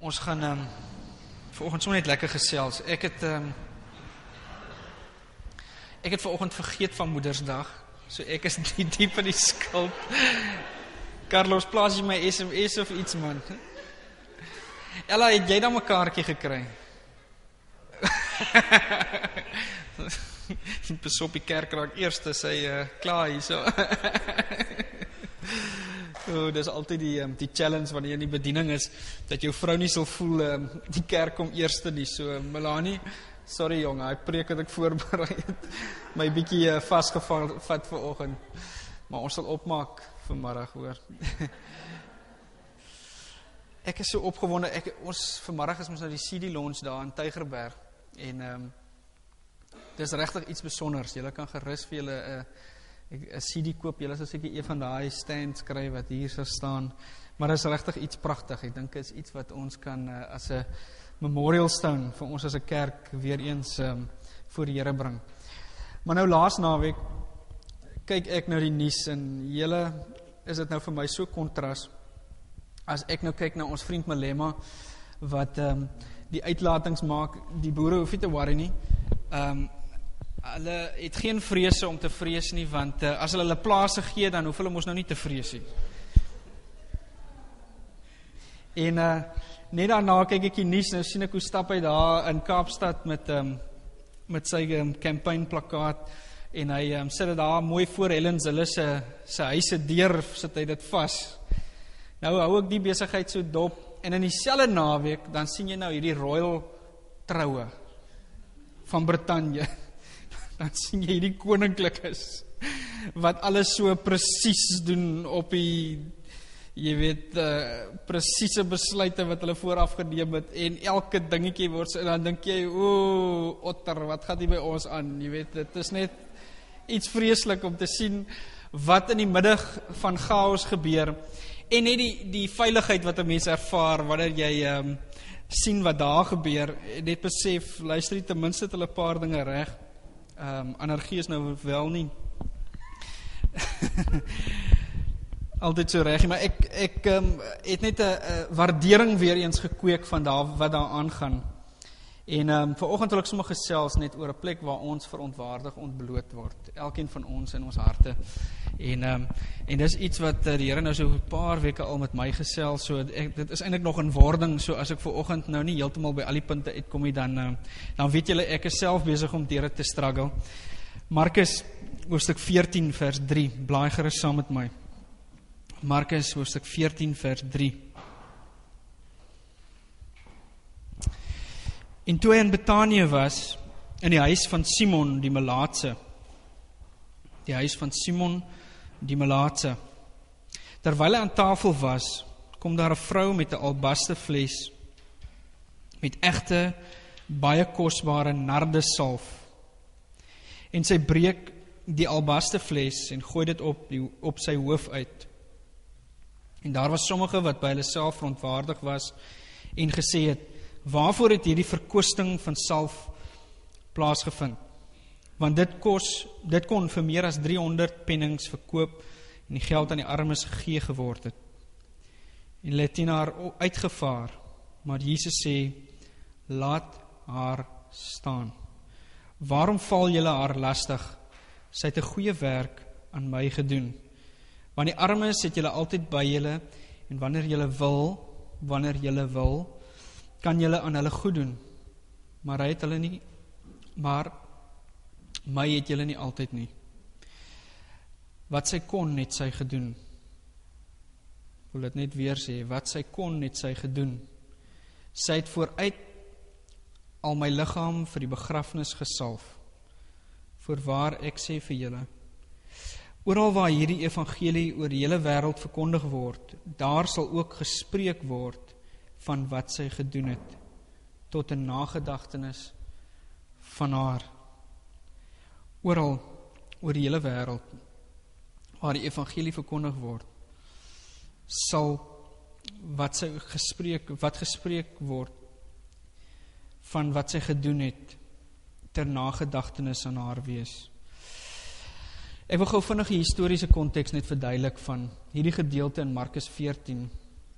Ons gaan vanoggend sommer net lekker gesels. Ek het vanoggend vergeet van Moedersdag, so ek is diep in die skuld. Carlos, plaas jy my SMS of iets, man? Ella, het jy dan 'n kaartjie gekry? Pas op, die kerk raak eerste, sy klaar hier so. Dis altyd die challenge wanneer jy in die bediening is, dat jou vrou nie sal voel, die kerk kom eerste nie. So, Melanie, sorry jongen, hy preek wat ek voorberei het, my bietjie vastgevat vanoggend, maar ons sal opmaak vanmiddag, hoor. Ek is so opgewonde, ons vanmiddag is ons nou die CD launch daar in Tygerberg, en dis regtig iets besonders. Julle kan gerus vir julle 'n CD koop, julle sal seker een van daai stands kry wat hier sou staan, maar dis regtig iets pragtig. Ek dink dit is iets wat ons kan as 'n memorial stone vir ons as 'n kerk weer eens voor die Here bring. Maar nou laas naweek kyk ek nou die nuus en julle is dit nou vir my so kontras as ek nou kyk na ons vriend Malema wat die uitlatings maak. Die boere hoef nie te worry nie. Hulle het geen vrese om te vrees nie, want as hulle plase gee, dan hoef hulle mos nou nie te vrees nie. En net daarna kyk ek die nuus, nou sien ek hoe stap hy daar in Kaapstad met sy campaign plakkaat, en hy sit dit daar mooi voor Helen Zille sy huise deur, sit hy dit vas. Nou hou ek die besigheid so dop, en in dieselfde naweek, dan sien jy nou hierdie royal troue van Brittanje. Dan sien jy die koninklikes, wat alles so presies doen op die, jy weet, presiese besluite wat hulle vooraf geneem het, en elke dingetjie word, en dan dink jy, otter, wat gaat hier by ons aan? Jy weet, dit is net iets vreeslik om te sien, wat in die middag van chaos gebeur, en net die veiligheid wat 'n mens ervaar, wanneer jy sien wat daar gebeur, en net besef, luister jy, ten minste het hulle 'n paar dinge reg. Anargie is nou wel nie altyd so reg, maar ek het net 'n waardering weer eens gekweek van wat daar aangaan. En vanoggend wil ek sommer gesels net oor 'n plek waar ons verontwaardig ontbloot word, elkeen van ons in ons harte. En dis iets wat die Here nou so 'n paar weke al met my gesels, so dit is eintlik nog in wording, so as ek vanoggend nou nie heeltemal by al die punte uitkom nie, dan weet julle, ek is self besig om deur dit te struggle. Markus hoofstuk 14 vers 3, blaai gerus saam met my. Markus hoofstuk 14 vers 3. En toe hy in Betanië was, in die huis van Simon die Melaatse, terwyl hy aan tafel was, kom daar 'n vrou met 'n albaste fles, met egte, baie kosbare nardesalf, en sy breek die albaste fles, en gooi dit op sy hoof uit. En daar was sommige wat by hulle self verontwaardig was, en gesê het, waarvoor het hierdie verkwisting van salf plaasgevind? Want dit kon vir meer as 300 pennings verkoop, en die geld aan die armes gegee geword het. En hulle het teen haar uitgevaar, maar Jesus sê, laat haar staan. Waarom val julle haar lastig? Sy het 'n goeie werk aan my gedoen. Want die armes het julle altyd by julle, en wanneer julle wil, kan julle aan hulle goed doen. Maar hy het hulle nie, maar my het julle nie altyd nie. Wat sy kon, het sy gedoen. Ek wil dit net weer sê, wat sy kon, het sy gedoen. Sy het vooruit al my liggaam vir die begrafnis gesalf. Voorwaar ek sê vir julle, oral waar hierdie evangelie oor die hele wêreld verkondig word, daar sal ook gespreek word van wat sy gedoen het, tot 'n nagedagtenis van haar. Oral oor die hele wêreld waar die evangelie verkondig word, sal wat gespreek word van wat sy gedoen het, ter nagedagtenis aan haar wees. Ek wil gou vinnig die historiese konteks net verduidelik van hierdie gedeelte in Markus 14.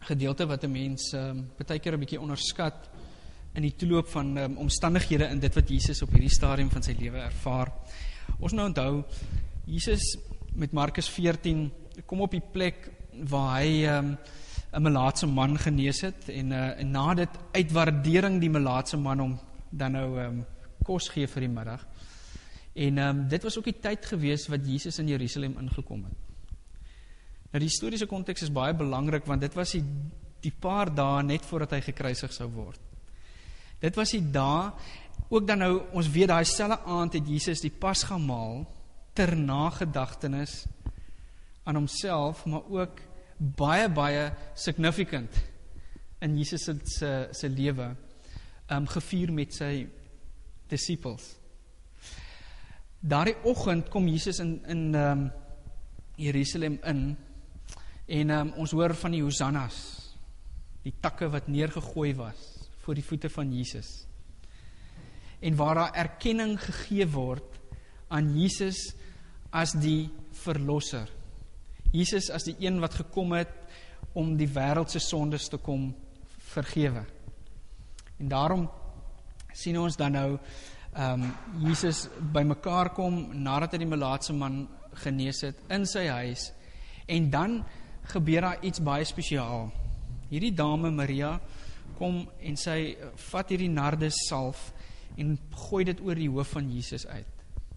gedeelte wat 'n mens baie keer 'n bietjie onderskat in die toeloop van omstandighede in dit wat Jesus op hierdie stadium van sy lewe ervaar. Ons nou onthou, Jesus met Markus 14 kom op die plek waar hy 'n melaatse man genees het en na dit uitwaardering die melaatse man om dan nou kos gee vir die middag. En dit was ook die tyd gewees wat Jesus in Jerusalem ingekom het. Nou die historiese konteks is baie belangrik, want dit was die paar dae net voordat hy gekruisig sou word. Dit was die dae, ook dan nou, ons weet daai selfde aand het Jesus die Pasgamaal ter nagedagtenis aan homself, maar ook baie significant in Jesus se lewe gevier met sy disippels. Daardie oggend kom Jesus in Jerusalem in en ons hoor van die Hosannas, die takke wat neergegooi was voor die voete van Jesus. En waar daar erkenning gegee word aan Jesus as die verlosser. Jesus as die een wat gekom het om die wêreld se sondes te kom vergewe. En daarom sien ons dan nou Jesus bymekaar kom nadat hy die melaatse man genees het in sy huis, en dan gebeur daar iets baie spesiaal. Hierdie dame Maria kom en sy vat hierdie nardus salf en gooi dit oor die hoof van Jesus uit.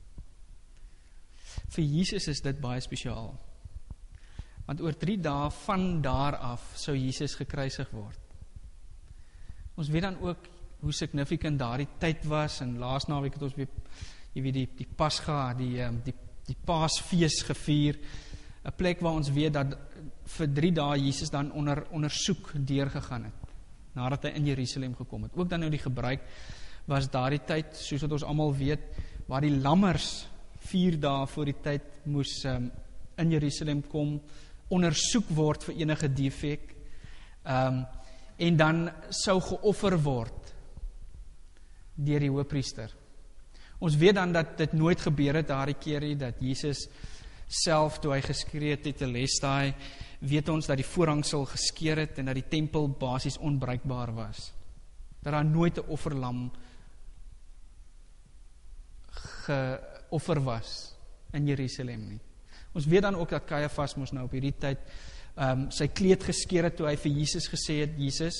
Vir Jesus is dit baie spesiaal, want oor 3 dae van daar af sou Jesus gekruisig word. Ons weet dan ook hoe significant daardie tyd was, en laas naweek het ons weer, jy weet, die Pasga, die Paasfees gevier, 'n plek waar ons weet dat vir 3 dae Jesus dan ondersoek deurgegaan het, nadat hy in Jerusalem gekom het. Ook dan nou die gebruik was daardie tyd, soos wat ons almal weet, waar die lammers 4 dae voor die tyd moes in Jerusalem kom, ondersoek word vir enige defek, en dan sou geoffer word deur die hoëpriester. Ons weet dan dat dit nooit gebeur het daardie keer nie, dat Jesus self, toe hy geskree het tetelestai, weet ons dat die voorhangsel geskeur het en dat die tempel basies onbruikbaar was. Dat daar nooit 'n offerlam geoffer was in Jerusalem nie. Ons weet dan ook dat Caiaphas moes nou op hierdie tyd sy kleed geskeur het toe hy vir Jesus gesê het, Jesus,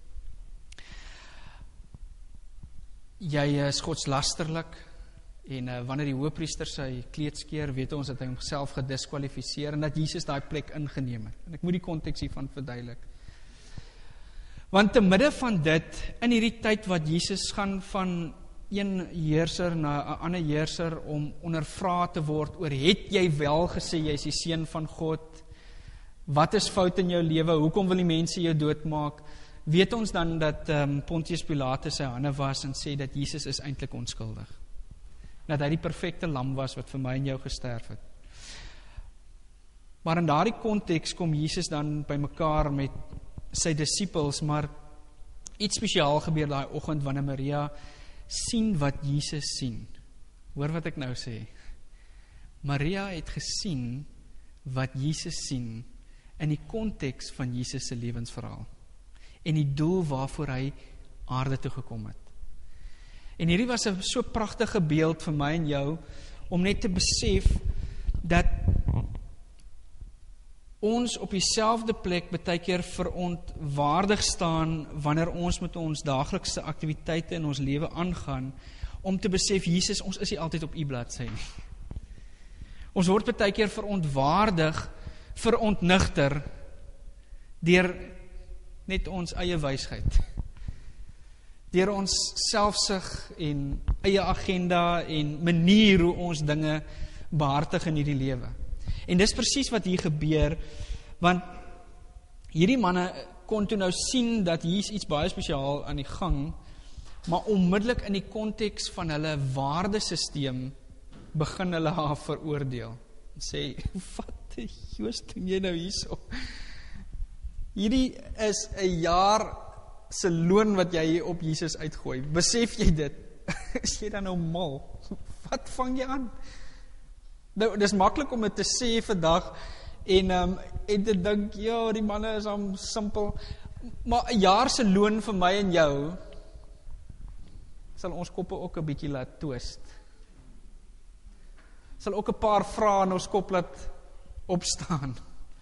jy is godslasterlik, en wanneer die hoëpriester sy kleed skeer, weet ons dat hy homself gediskwalifiseer en dat Jesus daai plek ingeneem het. En ek moet die konteks hiervan verduidelik. Want te midde van dit, in hierdie tyd wat Jesus gaan van een heerser na 'n ander heerser om ondervra te word oor, het jy wel gesê jy is die seun van God? Wat is fout in jou lewe? Hoekom wil die mense jou doodmaak? Weet ons dan dat Pontius Pilatus sy hande was en sê dat Jesus is eintlik onskuldig. Dat hy die perfekte lam was wat vir my en jou gesterf het. Maar in daardie konteks kom Jesus dan bymekaar met sy disippels, maar iets spesiaal gebeur daai oggend wanneer Maria sien wat Jesus sien. Hoor wat ek nou sê. Maria het gesien wat Jesus sien in die konteks van Jesus se lewensverhaal en die doel waarvoor hy aarde toe gekom het. En hierdie was 'n so pragtige beeld vir my en jou om net te besef dat ons op dieselfde plek baie keer verontwaardig staan wanneer ons met ons daaglikse aktiwiteite in ons lewe aangaan, om te besef, Jesus, ons is nie altyd op u bladsy nie. Ons word baie keer verontwaardig, verontnigter deur net ons eie wysheid, deur ons selfsug en eie agenda en manier hoe ons dinge behartig in hierdie lewe. En dis presies wat hier gebeur, want hierdie manne kon toe nou sien dat hier is iets baie spesiaal aan die gang, maar onmiddellik in die konteks van hulle waardesisteem begin hulle haar veroordeel. En sê, wat Joos doen jy nou hierso? Hierdie is 'n jaar se loon wat jy hier op Jesus uitgooi. Besef jy dit? Is jy dan nou mal? Wat vang jy aan? Nou, dis maklik om dit te sê vandag En dit dink, ja, die manne is am simpel. Maar 'n jaar se loon vir my en jou sal ons koppe ook 'n bietjie laat twist. Sal ook 'n paar vrae in ons kop laat opstaan.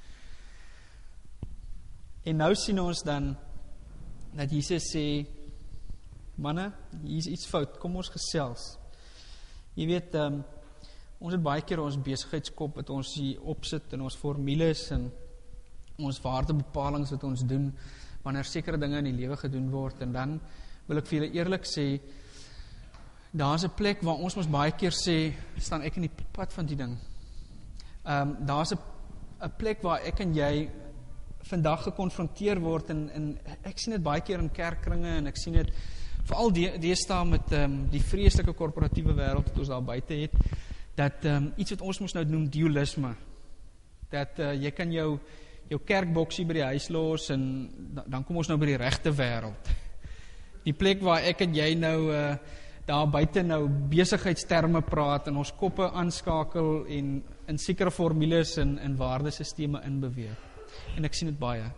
En nou sien ons dan dat Jesus sê, manne, hier is iets fout, kom ons gesels. Jy weet, ons het baie keer ons besigheidskop wat ons hier opsit in ons formules en ons waardebepalings wat ons doen wanneer sekere dinge in die lewe gedoen word, en dan wil ek vir julle eerlik sê, daar is 'n plek waar ons mos baie keer sê, staan ek in die pad van die ding. Daar is 'n plek waar ek en jy vandag gekonfronteer word, en ek sien dit baie keer in kerkkringe, en ek sien dit veral deesdae met die vreeslike korporatiewe wêreld wat ons daar buite het, dat iets wat ons mos nou noem dualisme, dat jy kan jou kerkboksie by die huis los, en dan kom ons nou by die regte wêreld. Die plek waar ek en jy nou daar buite nou besigheidsterme praat, en ons koppe aanskakel, en in sekere formules en waardesisteme inbeweeg. En ek sien dit baie.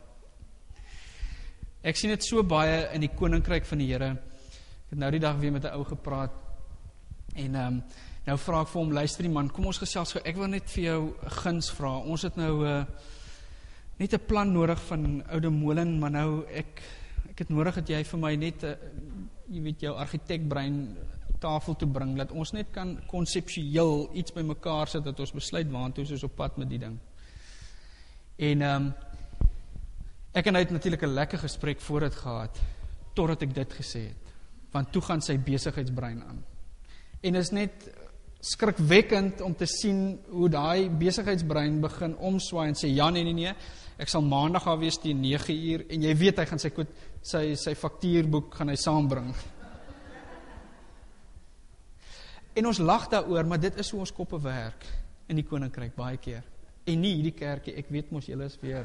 Ek sien dit so baie in die koninkryk van die Here. Ek het nou die dag weer met 'n ou gepraat, en nou vra ek vir hom, luister die man, kom ons gesels gou, ek wil net vir jou 'n guns vra. Ons het nou net 'n plan nodig van oude molen, maar nou ek het nodig dat jy vir my net jy weet, jou argitekbrein tafel toe bring, dat ons net kan konseptueel iets by mekaar sit, dat ons besluit waantoe ons is op pad met die ding. En ek en hy het natuurlik 'n lekker gesprek voor dit gehad, totdat ek dit gesê het, want toe gaan sy besigheidsbrein aan. En is net skrikwekkend om te sien hoe daai besigheidsbrein begin omswaai en sê, ja, nee, ek sal maandag daar wees teen 9 uur, en jy weet, hy gaan sy faktuurboek gaan hy saambring. En ons lag daaroor, maar dit is hoe ons koppe werk in die koninkryk baie keer. En nie hierdie kerkie, ek weet mos julle is weer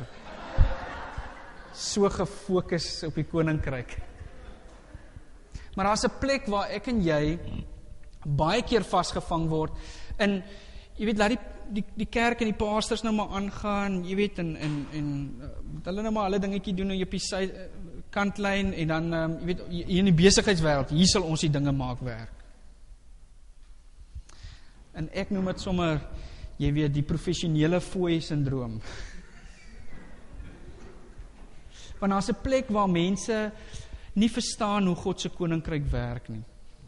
so gefokus op die koninkryk. Maar daar is 'n plek waar ek en jy baie keer vasgevang word, en jy weet, laat die kerk en die pastors nou maar aangaan, jy weet, en hulle nou maar hulle dingetjie doen op die kantlyn, en dan, jy weet, hier in die besigheidswêreld, hier sal ons die dinge maak werk. En ek noem dit sommer, jy weet, die professionele fooi-syndroom. Want daar is 'n plek waar mense nie verstaan hoe God se koninkryk werk nie.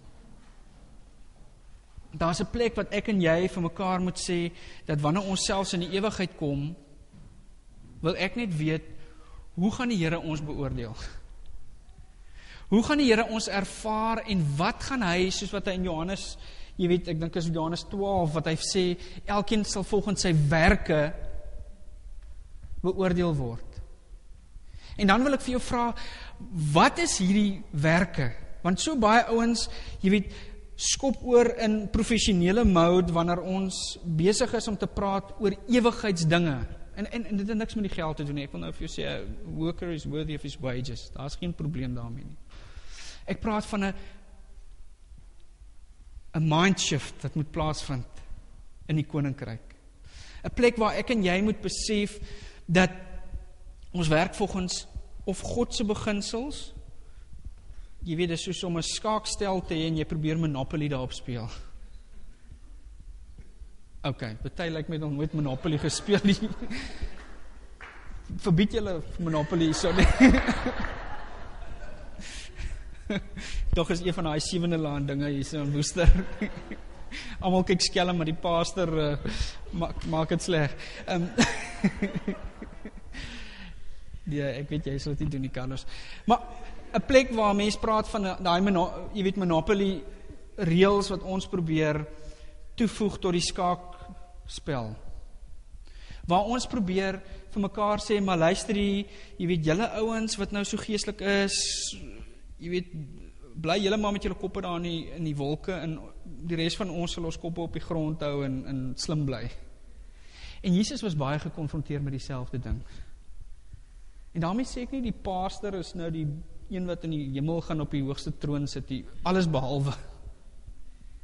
Daar is 'n plek wat ek en jy vir mekaar moet sê, dat wanneer ons selfs in die ewigheid kom, wil ek net weet, hoe gaan die Here ons beoordeel? Hoe gaan die Here ons ervaar, en wat gaan hy, soos wat hy in Johannes, jy weet, ek dink is Johannes 12, wat hy sê, elkeen sal volgens sy werke beoordeel word. En dan wil ek vir jou vra, wat is hierdie werke? Want so baie ouens, jy weet, skop oor in professionele mode, wanneer ons besig is om te praat oor ewigheidsdinge. En dit het niks met die geld te doen nie. Ek wil nou vir jou sê, a worker is worthy of his wages. Daar is geen probleem daarmee nie. Ek praat van 'n mindshift wat moet plaasvind in die koninkryk. 'n Plek waar ek en jy moet besef dat ons werk volgens of God se beginsels. Jy weet, dit is soos om 'n skaakstel te hê en jy probeer Monopoly daarop speel. Okay, party lyk my nog nooit Monopoly gespeel nie. Verbied julle Monopoly so nie. Toch is een van die 7de laan dinge hier so in Woester. Almal kyk skelm, maar die pastor maak dit sleg. Ja, ek weet jy sal dit nie doen nie, Carlos. Maar 'n plek waar mense praat van daai jy weet Monopoly reëls wat ons probeer toevoeg tot die skaakspel. Waar ons probeer vir mekaar sê, maar luister jy weet julle ouens wat nou so geestelik is, jy weet, bly julle maar met julle koppe daar in die wolke, en die res van ons sal ons koppe op die grond hou en slim bly. En Jesus was baie gekonfronteer met dieselfde ding. En daarmee sê ek nie die pastor is nou die een wat in die hemel gaan op die hoogste troon sit, die alles behalwe.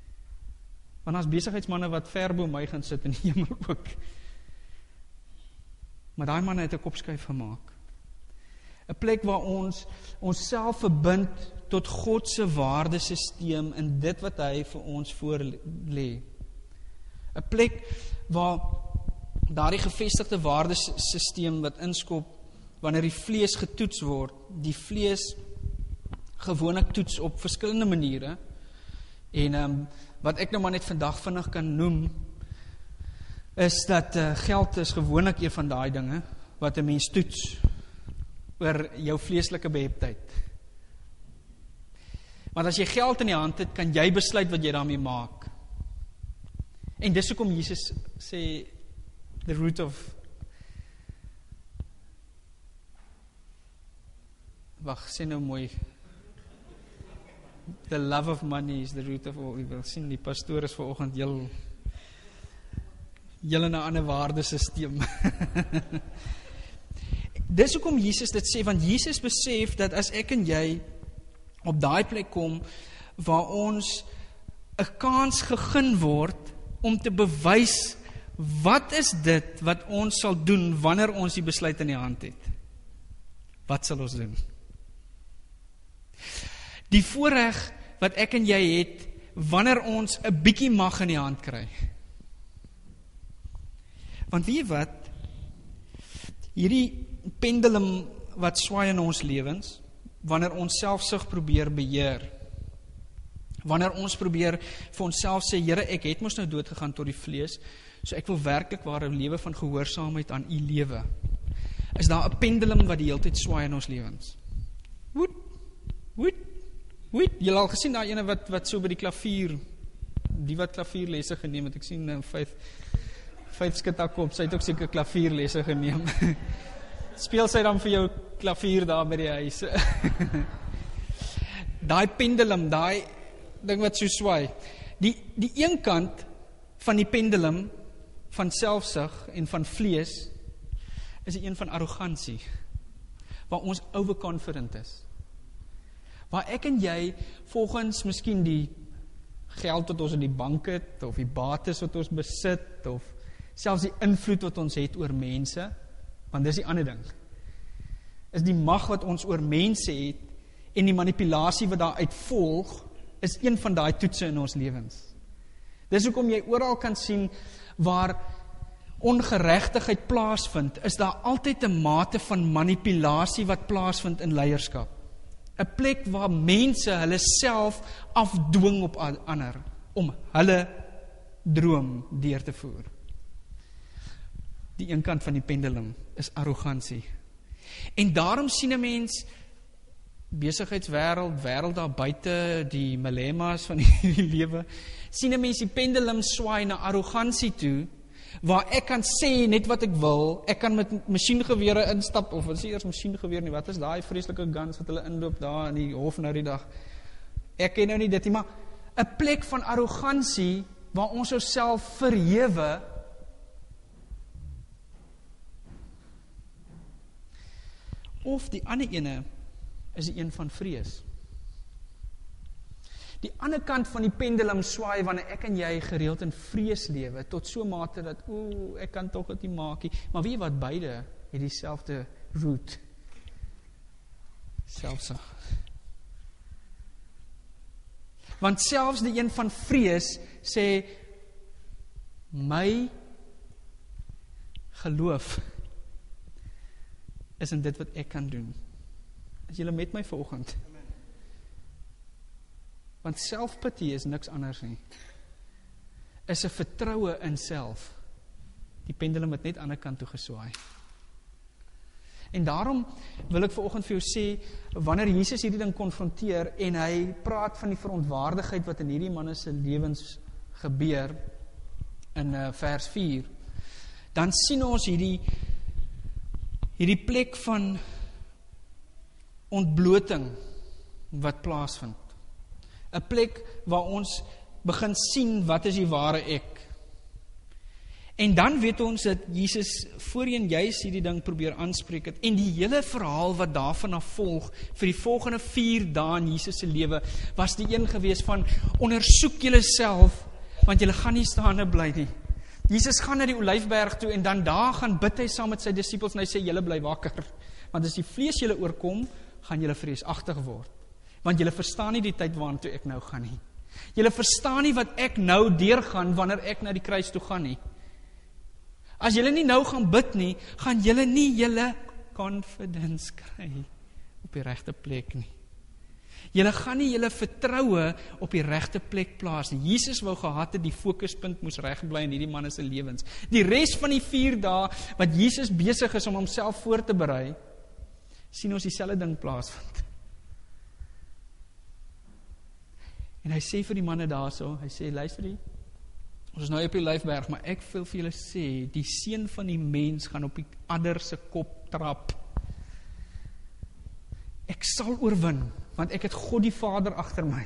Want as besigheidsmanne wat ver bo my gaan sit in die hemel ook. Maar daai man het 'n kopskuif gemaak. 'n Plek waar ons onsself verbind tot God se waardesisteem in dit wat hy vir ons voorlê. 'n Plek waar daardie gevestigde waardesisteem wat inskop wanneer die vlees getoets word, die vlees gewoonlik toets op verskillende maniere. En wat ek nou maar net vandag vinnig kan noem, is dat geld is gewoonlik een van daai dinge wat 'n mens toets oor jou vleeslike beheptheid. Want as jy geld in die hand het, kan jy besluit wat jy daarmee maak. En dis hoekom Jesus sê the root of sê nou mooi, the love of money is the root of all evil. Sien, die pastoor is vanoggend julle in 'n ander waardesisteem. Dis hoekom Jesus dit sê, want Jesus besef dat as ek en jy op daai plek kom waar ons 'n kans gegee word om te bewys wat is dit wat ons sal doen wanneer ons die besluit in die hand het. Wat sal ons doen? Die voorreg wat ek en jy het wanneer ons 'n bietjie mag in die hand kry. Want weet jy wat? Hierdie pendulum wat swaai in ons lewens, wanneer ons selfsug probeer beheer, wanneer ons probeer vir onsself sê, Here, ek het mos nou dood gegaan tot die vlees, so ek wil werklik waar 'n lewe van gehoorsaamheid aan U lewe. Is daar 'n pendulum wat die hele tyd swaai in ons lewens? Woed. Julle al gesien daai ene wat so by die klavier, die wat klavierlesse geneem het, ek sien Faith skud haar kop, sy het ook seker klavierlesse geneem. Speel sy dan vir jou klavier daar by die huis? Daai pendulum, daai ding wat so swaai. Die een kant van die pendulum van selfsug en van vlees is die een van arrogansie, waar ons overconfident is. Waar ek en jy volgens miskien die geld wat ons in die bank het, of die bates wat ons besit, of selfs die invloed wat ons het oor mense, want dis die ander ding, is die mag wat ons oor mense het, en die manipulasie wat daaruit volg, is een van daai toetse in ons lewens. Dis hoekom jy oral kan sien, waar ongeregtigheid plaasvind, is daar altyd 'n mate van manipulasie wat plaasvind in leierskap. 'n Plek waar mense hulle self afdwing op ander, om hulle droom deur te voer. Die een kant van die pendulum is arrogansie. En daarom sien 'n mens besigheidswêreld, wêreld daar buite, die malemas van die lewe, sien 'n mens die pendulum swaai na arrogansie toe, waar ek kan sê net wat ek wil, ek kan met masjiengewere instap, of wat is eers masjiengeweer nie, wat is daai vreeslike guns wat hulle inloop daar in die hof nou die dag, ek ken nou nie dit nie, maar 'n plek van arrogansie, waar ons onsself verhewe, of die ander ene, is die een van vrees. Die ander kant van die pendulum swaai wanneer ek en jy gereeld in vrees lewe, tot so mate dat, ek kan tog dit nie maak nie. Maar weet jy wat, beide het dieselfde root. Selfsug. Want selfs die een van vrees sê, my geloof is in dit wat ek kan doen. Is julle met my vanoggend? Want selfpity is niks anders nie. Is 'n vertroue in self. Die pendulum het net aan die ander kant toe geswaai. En daarom wil ek vanoggend vir jou sê, wanneer Jesus hierdie ding konfronteer en hy praat van die verontwaardigheid wat in hierdie manne se lewens gebeur in vers 4, dan sien ons hierdie plek van ontbloting wat plaasvind. 'n Plek waar ons begin sien wat is die ware ek. En dan weet ons dat Jesus voorheen juis hierdie ding probeer aanspreek het, en die hele verhaal wat daarvan af volg, vir die volgende 4 dae in Jesus se lewe, was die een gewees van, ondersoek julle self, want julle gaan nie staande bly nie. Jesus gaan na die Olyfberg toe en dan daar gaan bid hy saam met sy disippels en hy sê, julle bly wakker. Want as die vlees julle oorkom, gaan julle vreesagtig word. Want julle verstaan nie die tyd waartoe ek nou gaan nie. Julle verstaan nie wat ek nou deurgaan wanneer ek na die kruis toe gaan nie. As julle nie nou gaan bid nie, gaan julle nie julle confidence kry op die regte plek nie. Julle gaan nie julle vertroue op die regte plek plaas nie. Jesus wou gehad het die fokuspunt moes reg bly in hierdie manne se lewens. Die res van die 4 dae wat Jesus besig is om homself voor te berei, sien ons dieselfde ding plaasvind. En hy sê vir die manne daarso, hy sê, luister jy, ons is nou op die Olyfberg, maar ek wil vir julle sê, die seun van die mens gaan op die adder se kop trap. Ek sal oorwin, want ek het God die Vader agter my.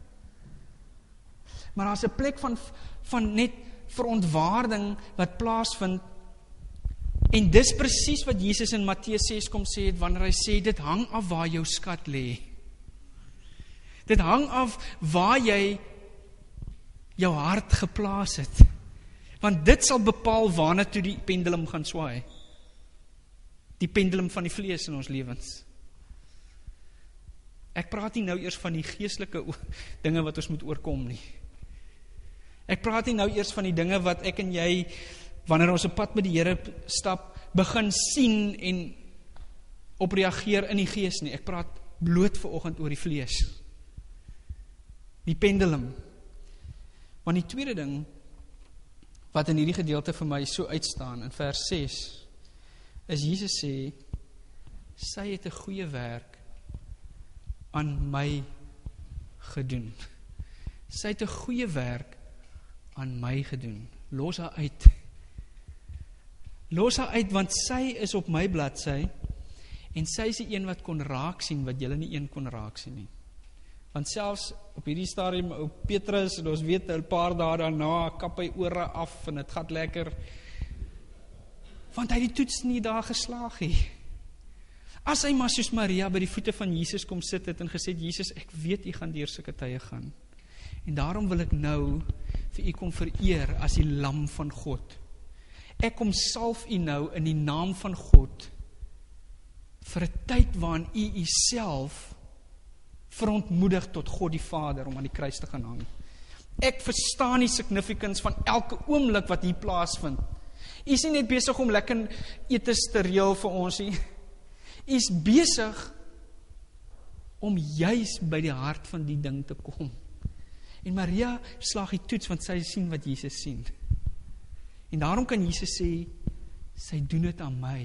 Maar daar's 'n plek van net verontwaarding wat plaasvind, en dis presies wat Jesus in Matteus 6 kom sê het, wanneer hy sê, dit hang af waar jou skat lê. Dit hang af waar jy jou hart geplaas het. Want dit sal bepaal waarna toe die pendulum gaan swaai. Die pendulum van die vlees in ons lewens. Ek praat nie nou eers van die geestelike dinge wat ons moet oorkom nie. Ek praat nie nou eers van die dinge wat ek en jy, wanneer ons 'n pad met die Here stap, begin sien en opreageer in die gees nie. Ek praat bloot vanoggend oor die vlees. Die pendulum. Want die tweede ding wat in hierdie gedeelte vir my so uitstaan in vers 6 is Jesus sê, sy het 'n goeie werk aan my gedoen. Sy het 'n goeie werk aan my gedoen. Los haar uit. Los haar uit, want sy is op my bladsy en sy is die een wat kon raak sien wat julle nie een kon raak sien nie. Want selfs op hierdie stadium, ou Petrus, en ons weet 'n paar dae daarna, kap hy ore af en dit gaan lekker. Want hy het die toets nie daar geslaag nie. As hy maar soos Maria by die voete van Jesus kom sit het en gesê, Jesus, ek weet u gaan deur sulke tye gaan. En daarom wil ek nou vir u kom vereer as die lam van God. Ek kom salf u nou in die naam van God vir 'n tyd waarin u uself verontmoedig tot God die Vader om aan die kruis te gaan hang. Ek verstaan die significance van elke oomblik wat hier plaasvind. U is nie net besig om lekker etes te reël vir ons nie. U is besig om juis by die hart van die ding te kom. En Maria slaag die toets, want sy sien wat Jesus sien. En daarom kan Jesus sê, sy doen dit aan my.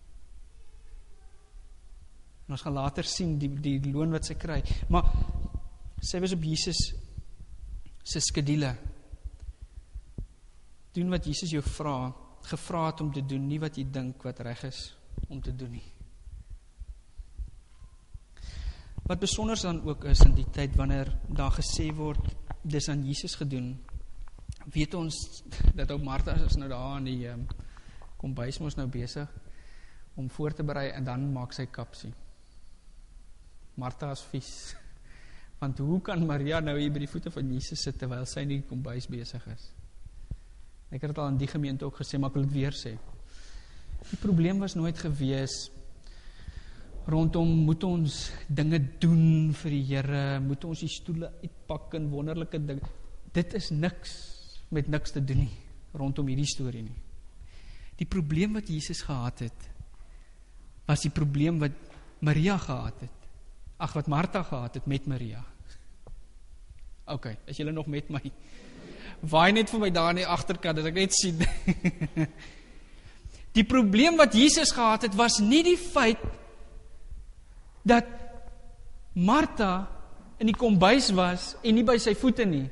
En ons gaan later sien die loon wat sy kry. Maar sy was op Jesus se skedule. Doen wat Jesus jou gevra het om te doen, nie wat jy dink wat reg is om te doen nie. Wat besonder dan ook is in die tyd wanneer daar gesê word, dis aan Jesus gedoen, weet ons dat ook Martha is nou daar in die kombuis mos nou besig om voor te berei en dan maak sy kapsie. Martha is vies. Want hoe kan Maria nou hier by die voete van Jesus sit terwyl sy in die kombuis besig is? Ek het dit al in die gemeente ook gesê, maar ek wil dit weer sê. Die probleem was nooit gewees rondom, moet ons dinge doen vir die Here, moet ons die stoele uitpak en wonderlike dinge. Dit is niks met niks te doen nie, rondom hierdie storie nie. Die probleem wat Jesus gehad het, was die probleem wat Maria gehad het. Ag, wat Martha gehad het met Maria. OK, is julle nog met my? Waai net vir my daar in die agterkant, dat ek net sien. Die probleem wat Jesus gehad het, was nie die feit dat Martha in die kombuis was en nie by sy voete nie.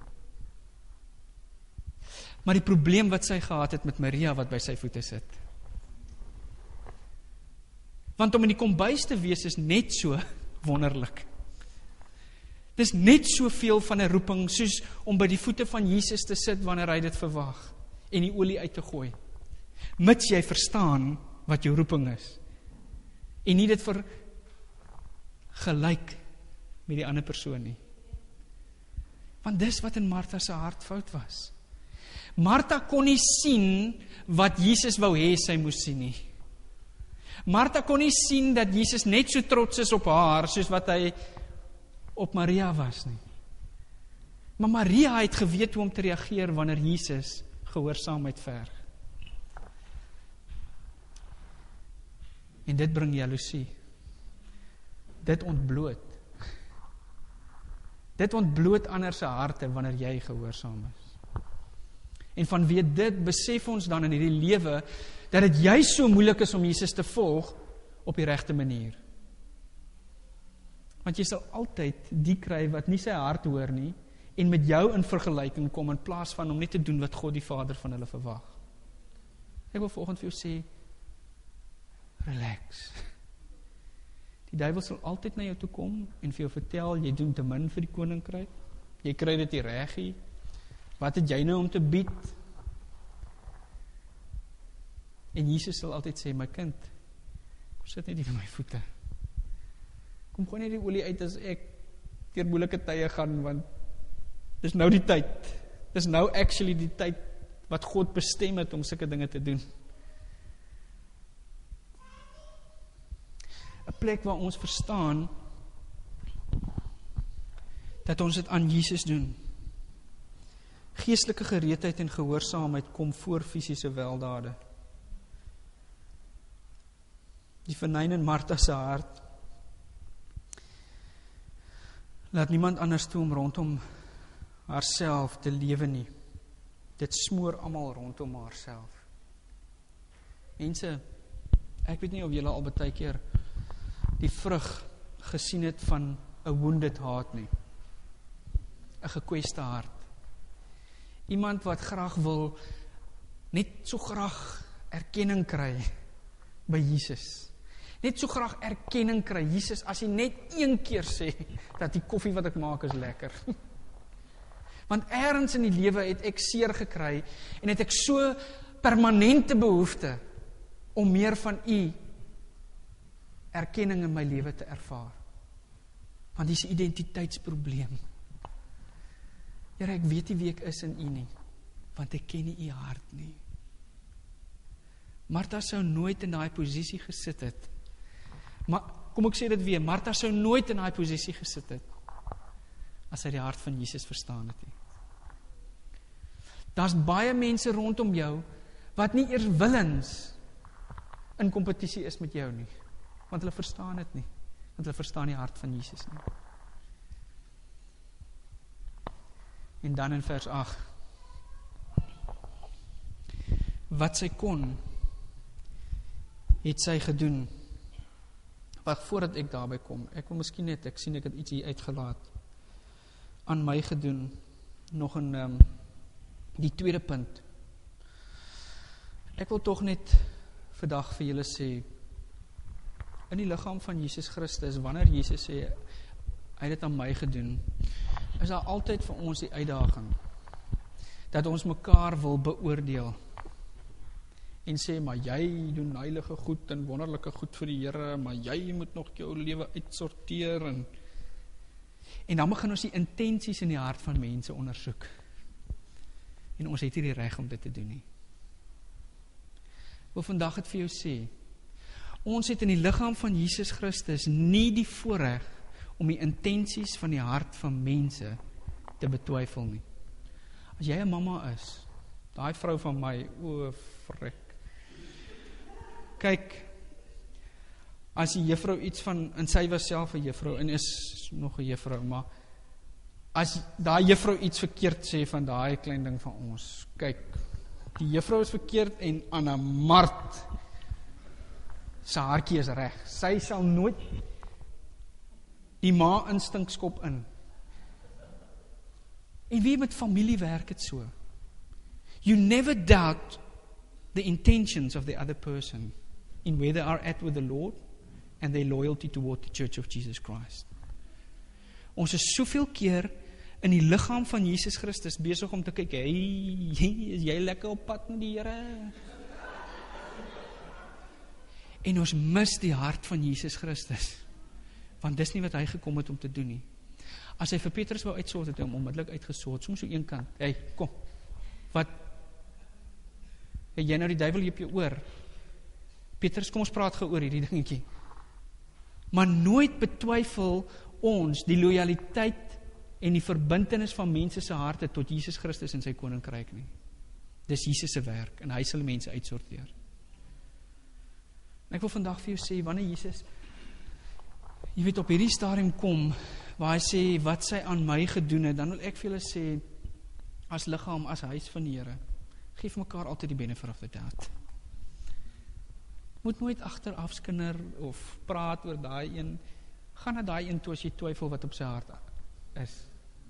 Maar die probleem wat sy gehad het met Maria wat by sy voete sit. Want om in die kombuis te wees is net so wonderlik. Dis net soveel van 'n roeping soos om by die voete van Jesus te sit wanneer hy dit verwag en die olie uit te gooi. Mits jy verstaan wat jou roeping is. En nie dit vergelyk met die ander persoon nie. Want dis wat in Martha se hart fout was. Martha kon nie sien wat Jesus wou hê sy moes sien nie. Martha kon nie sien dat Jesus net so trots is op haar, soos wat hy op Maria was nie. Maar Maria het geweet hoe om te reageer wanneer Jesus gehoorsaamheid verg. En dit bring jaloesie. Dit ontbloot. Dit ontbloot ander se harte wanneer jy gehoorsaam is. En vanweë dit besef ons dan in hierdie lewe dat dit juist so moeilik is om Jesus te volg op die regte manier. Want jy sal altyd die kry wat nie sy hart hoor nie en met jou in vergelyking kom in plaas van om net te doen wat God die Vader van hulle verwag. Ek wil vanoggend vir jou sê, relax. Die duiwel sal altyd na jou toe kom en vir jou vertel, jy doen te min vir die koninkryk, jy kry dit nie reg nie, wat het jy nou om te bied? En Jesus sal altyd sê, my kind, kom sit net hier vir my voete. Kom gooi net die olie uit as ek deur moeilike tye gaan, want dis nou die tyd. Dis nou actually die tyd wat God bestem het om sulke dinge te doen. 'n plek waar ons verstaan dat ons dit aan Jesus doen. Geestelike gereedheid en gehoorsaamheid kom voor fisiese weldade. Die venyn in Martha se hart laat niemand anders toe om rondom haarself te lewe nie. Dit smoor almal rondom haarself. Mense, ek weet nie of julle al baie keer die vrug gesien het van 'n wounded heart nie. 'n gekweste hart. Iemand wat graag wil, net so graag erkenning kry by Jesus. Net so graag erkenning kry, Jesus, as hy net een keer sê, dat die koffie wat ek maak is lekker. Want ergens in die lewe het ek seer gekry, en het ek so permanente behoefte, om meer van u erkenning in my lewe te ervaar. Want dis 'n identiteitsprobleem. Here, ek weet nie wie ek is in u nie, want ek ken nie u hart nie. Martha sou nooit in daai posisie gesit het. Maar kom ek sê dit weer, Martha sou nooit in daai posisie gesit het as hy die hart van Jesus verstaan het nie. Daar's baie mense rondom jou wat nie eers willens in kompetisie is met jou nie, want hulle verstaan dit nie, want hulle verstaan die hart van Jesus nie. En dan in vers 8, wat sy kon, het sy gedoen. Wag, voordat ek daarby kom, ek wil miskien net, ek sien ek het iets hier uitgelaat, aan my gedoen, nog in die tweede punt. Ek wil tog net vandag vir julle sê, in die liggaam van Jesus Christus, wanneer Jesus sê, hy het dit aan my gedoen, is daar altyd vir ons die uitdaging, dat ons mekaar wil beoordeel, en sê, maar jy doen heilige goed en wonderlike goed vir die Here, maar jy moet nog jou lewe uitsorteer, en dan begin ons die intensies in die hart van mense ondersoek, en ons het nie die reg om dit te doen nie. Ek wil vandag het vir jou sê, ons het in die liggaam van Jesus Christus nie die voorreg om die intensies van die hart van mense te betwyfel nie. As jy 'n mamma is, daai vrou van my, o frek. Kyk, as die juffrou iets van, en sy was self 'n juffrou, en is nog 'n juffrou, maar as daai juffrou iets verkeerd sê van daai klein ding van ons, kyk, die juffrou is verkeerd, en Anna Mart, sy haartjie is reg. Sy sal nooit die ma instink skop in. En wie met familie werk het so? You never doubt the intentions of the other person in where they are at with the Lord and their loyalty toward the Church of Jesus Christ. Ons is soveel keer in die liggaam van Jesus Christus besig om te kyk, hey, is jy lekker op pad met die Here? En ons mis die hart van Jesus Christus, want dis nie wat hy gekom het om te doen nie. As hy vir Petrus wou uitsort, het hy hom onmiddellik uitgesort, soms so een kant, hey, kom, wat Het jy nou die duiwel op jou oor? Petrus, kom ons praat gou oor hierdie dingetjie. Maar nooit betwyfel ons die lojaliteit en die verbintenis van mense se harte tot Jesus Christus en sy koninkryk nie. Dis Jesus se werk en hy sal mense uitsorteer. En ek wil vandag vir jou sê, wanneer Jesus, jy weet, op hierdie stadium kom, waar hy sê, wat sy aan my gedoen het, dan wil ek vir julle sê, as liggaam, as huis van die Here, geef mekaar altyd die benefit of the doubt. Moet nooit agteraf skinder of praat oor daai een, gaan na daai een toe as jy twyfel wat op sy hart is.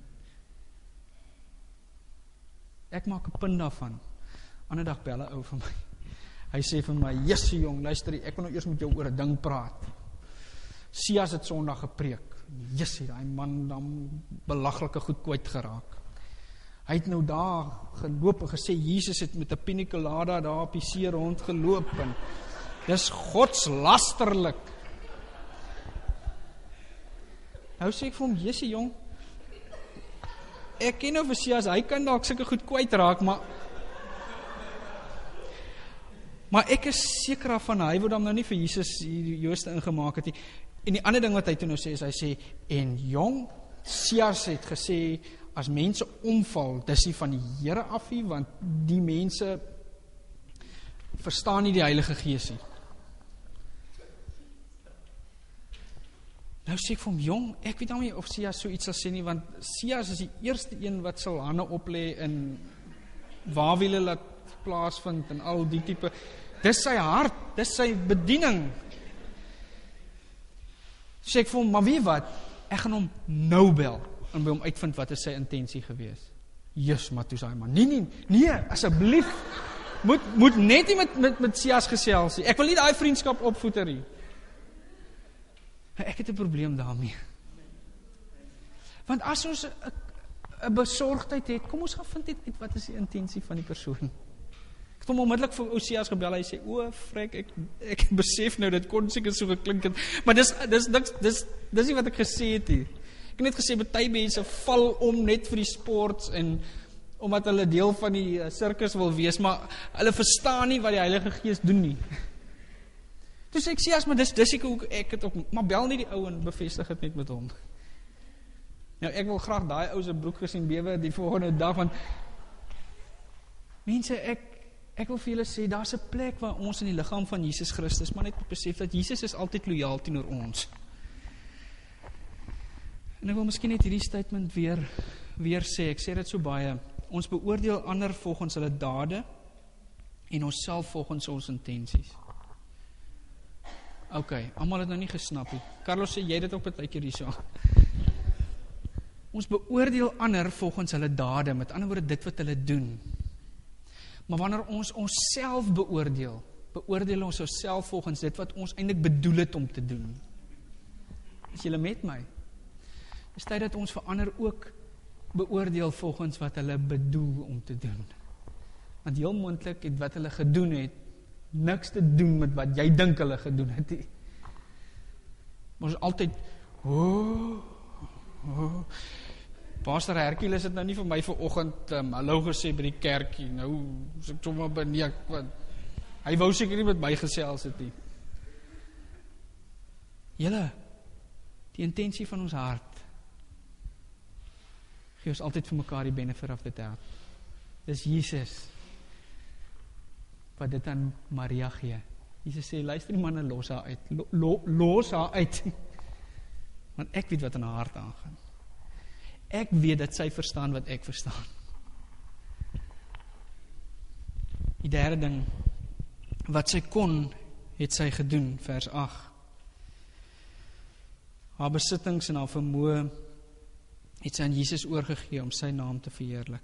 Ek maak 'n punt daarvan. Ander dag bel 'n ou vir my. Hy sê vir my, "Jessie jong, luister, ek wil nou eers met jou oor 'n ding praat. Sias het Sondag gepreek. Jessie, daai man dan belaglike goed kwyt geraak. Hy het nou daar geloop en gesê Jesus het met 'n pina colada daar op die see rond geloop en dis godslasterlik." Nou sê ek vir hom, "Jessie jong, ek ken nou vir Sias, hy kan dalk sulke goed kwyt raak, maar ek is seker daarvan, hy wou dan nou nie vir Jesus die Jooste ingemaak het nie." En die ander ding wat hy toe nou sê, is hy sê, "En jong, Sias het gesê, as mense omval, dis nie van die Here af nie, want die mense verstaan nie die Heilige Gees nie." Nou sê ek vir hom, "Jong, ek weet nou nie of Sias so iets sal sê nie, want Sias is die eerste een wat sal hande oplê en waarwiele laat plaasvind en al die tipe. Dis sy hart, dis sy bediening." Sê ek vir hom, "Maar weet wat, ek gaan hom nou bel en by hom uitvind wat is sy intensie gewees." Jesus, maar toe sê hy, "Maar nee, asseblief, moet net nie met Sias gesels nie. Ek wil nie daai vriendskap opvoeder nie." Ek het 'n probleem daarmee. Want as ons 'n besorgdheid het, kom ons gaan vind uit wat is die intensie van die persoon. Ek het hom onmiddellik vir Osias gebel, hy sê, "O, frek, ek besef nou, dit kon seker so geklink het, maar dis nie wat ek gesê het nie. Ek het net gesê, baie mense val om net vir die sports en omdat hulle deel van die sirkus wil wees, maar hulle verstaan nie wat die Heilige Gees doen nie." Toe sê ek, "Sias, maar dis ek ook, ek het ook, maar bel nie die ou en bevestig het net met hom." Nou, ek wil graag daai ou se broek gesien bewe die volgende dag, want mense, ek wil vir julle sê, daar's 'n plek waar ons in die liggaam van Jesus Christus, maar net besef dat Jesus is altyd lojaal teenoor ons. En ek wil miskien net hierdie statement weer sê, ek sê dit so baie, ons beoordeel ander volgens hulle dade en ons self volgens ons intensies. Ok, almal het nou nie gesnap nie. Carlos sê, jy dit ook baie keer hierso. Ons beoordeel ander volgens hulle dade, met ander woorde dit wat hulle doen. Maar wanneer ons onsself beoordeel ons osself volgens dit wat ons eintlik bedoel het om te doen. Is julle met my? Dis tyd dat ons vir ander ook beoordeel volgens wat hulle bedoel om te doen. Want heel moontlik het wat hulle gedoen het niks te doen met wat jy dink hulle gedoen het. Maar ons altyd, Pastor Hercules het nou nie vir my vanoggend hallo gesê by die kerkie. Nou is ek sommer beneek, want hy wou seker nie met my gesels het nie. Julle, die intensie van ons hart gee ons altyd vir mekaar die benefit of the doubt. Dis Jesus wat dit aan Maria gee. Jesus sê, luister die manne, los haar uit. Los haar uit. Want ek weet wat in haar hart aangaan. Ek weet dat sy verstaan wat ek verstaan. Die derde ding, wat sy kon, het sy gedoen, vers 8. Haar besittings en haar vermoë het sy aan Jesus oorgegee om sy naam te verheerlik.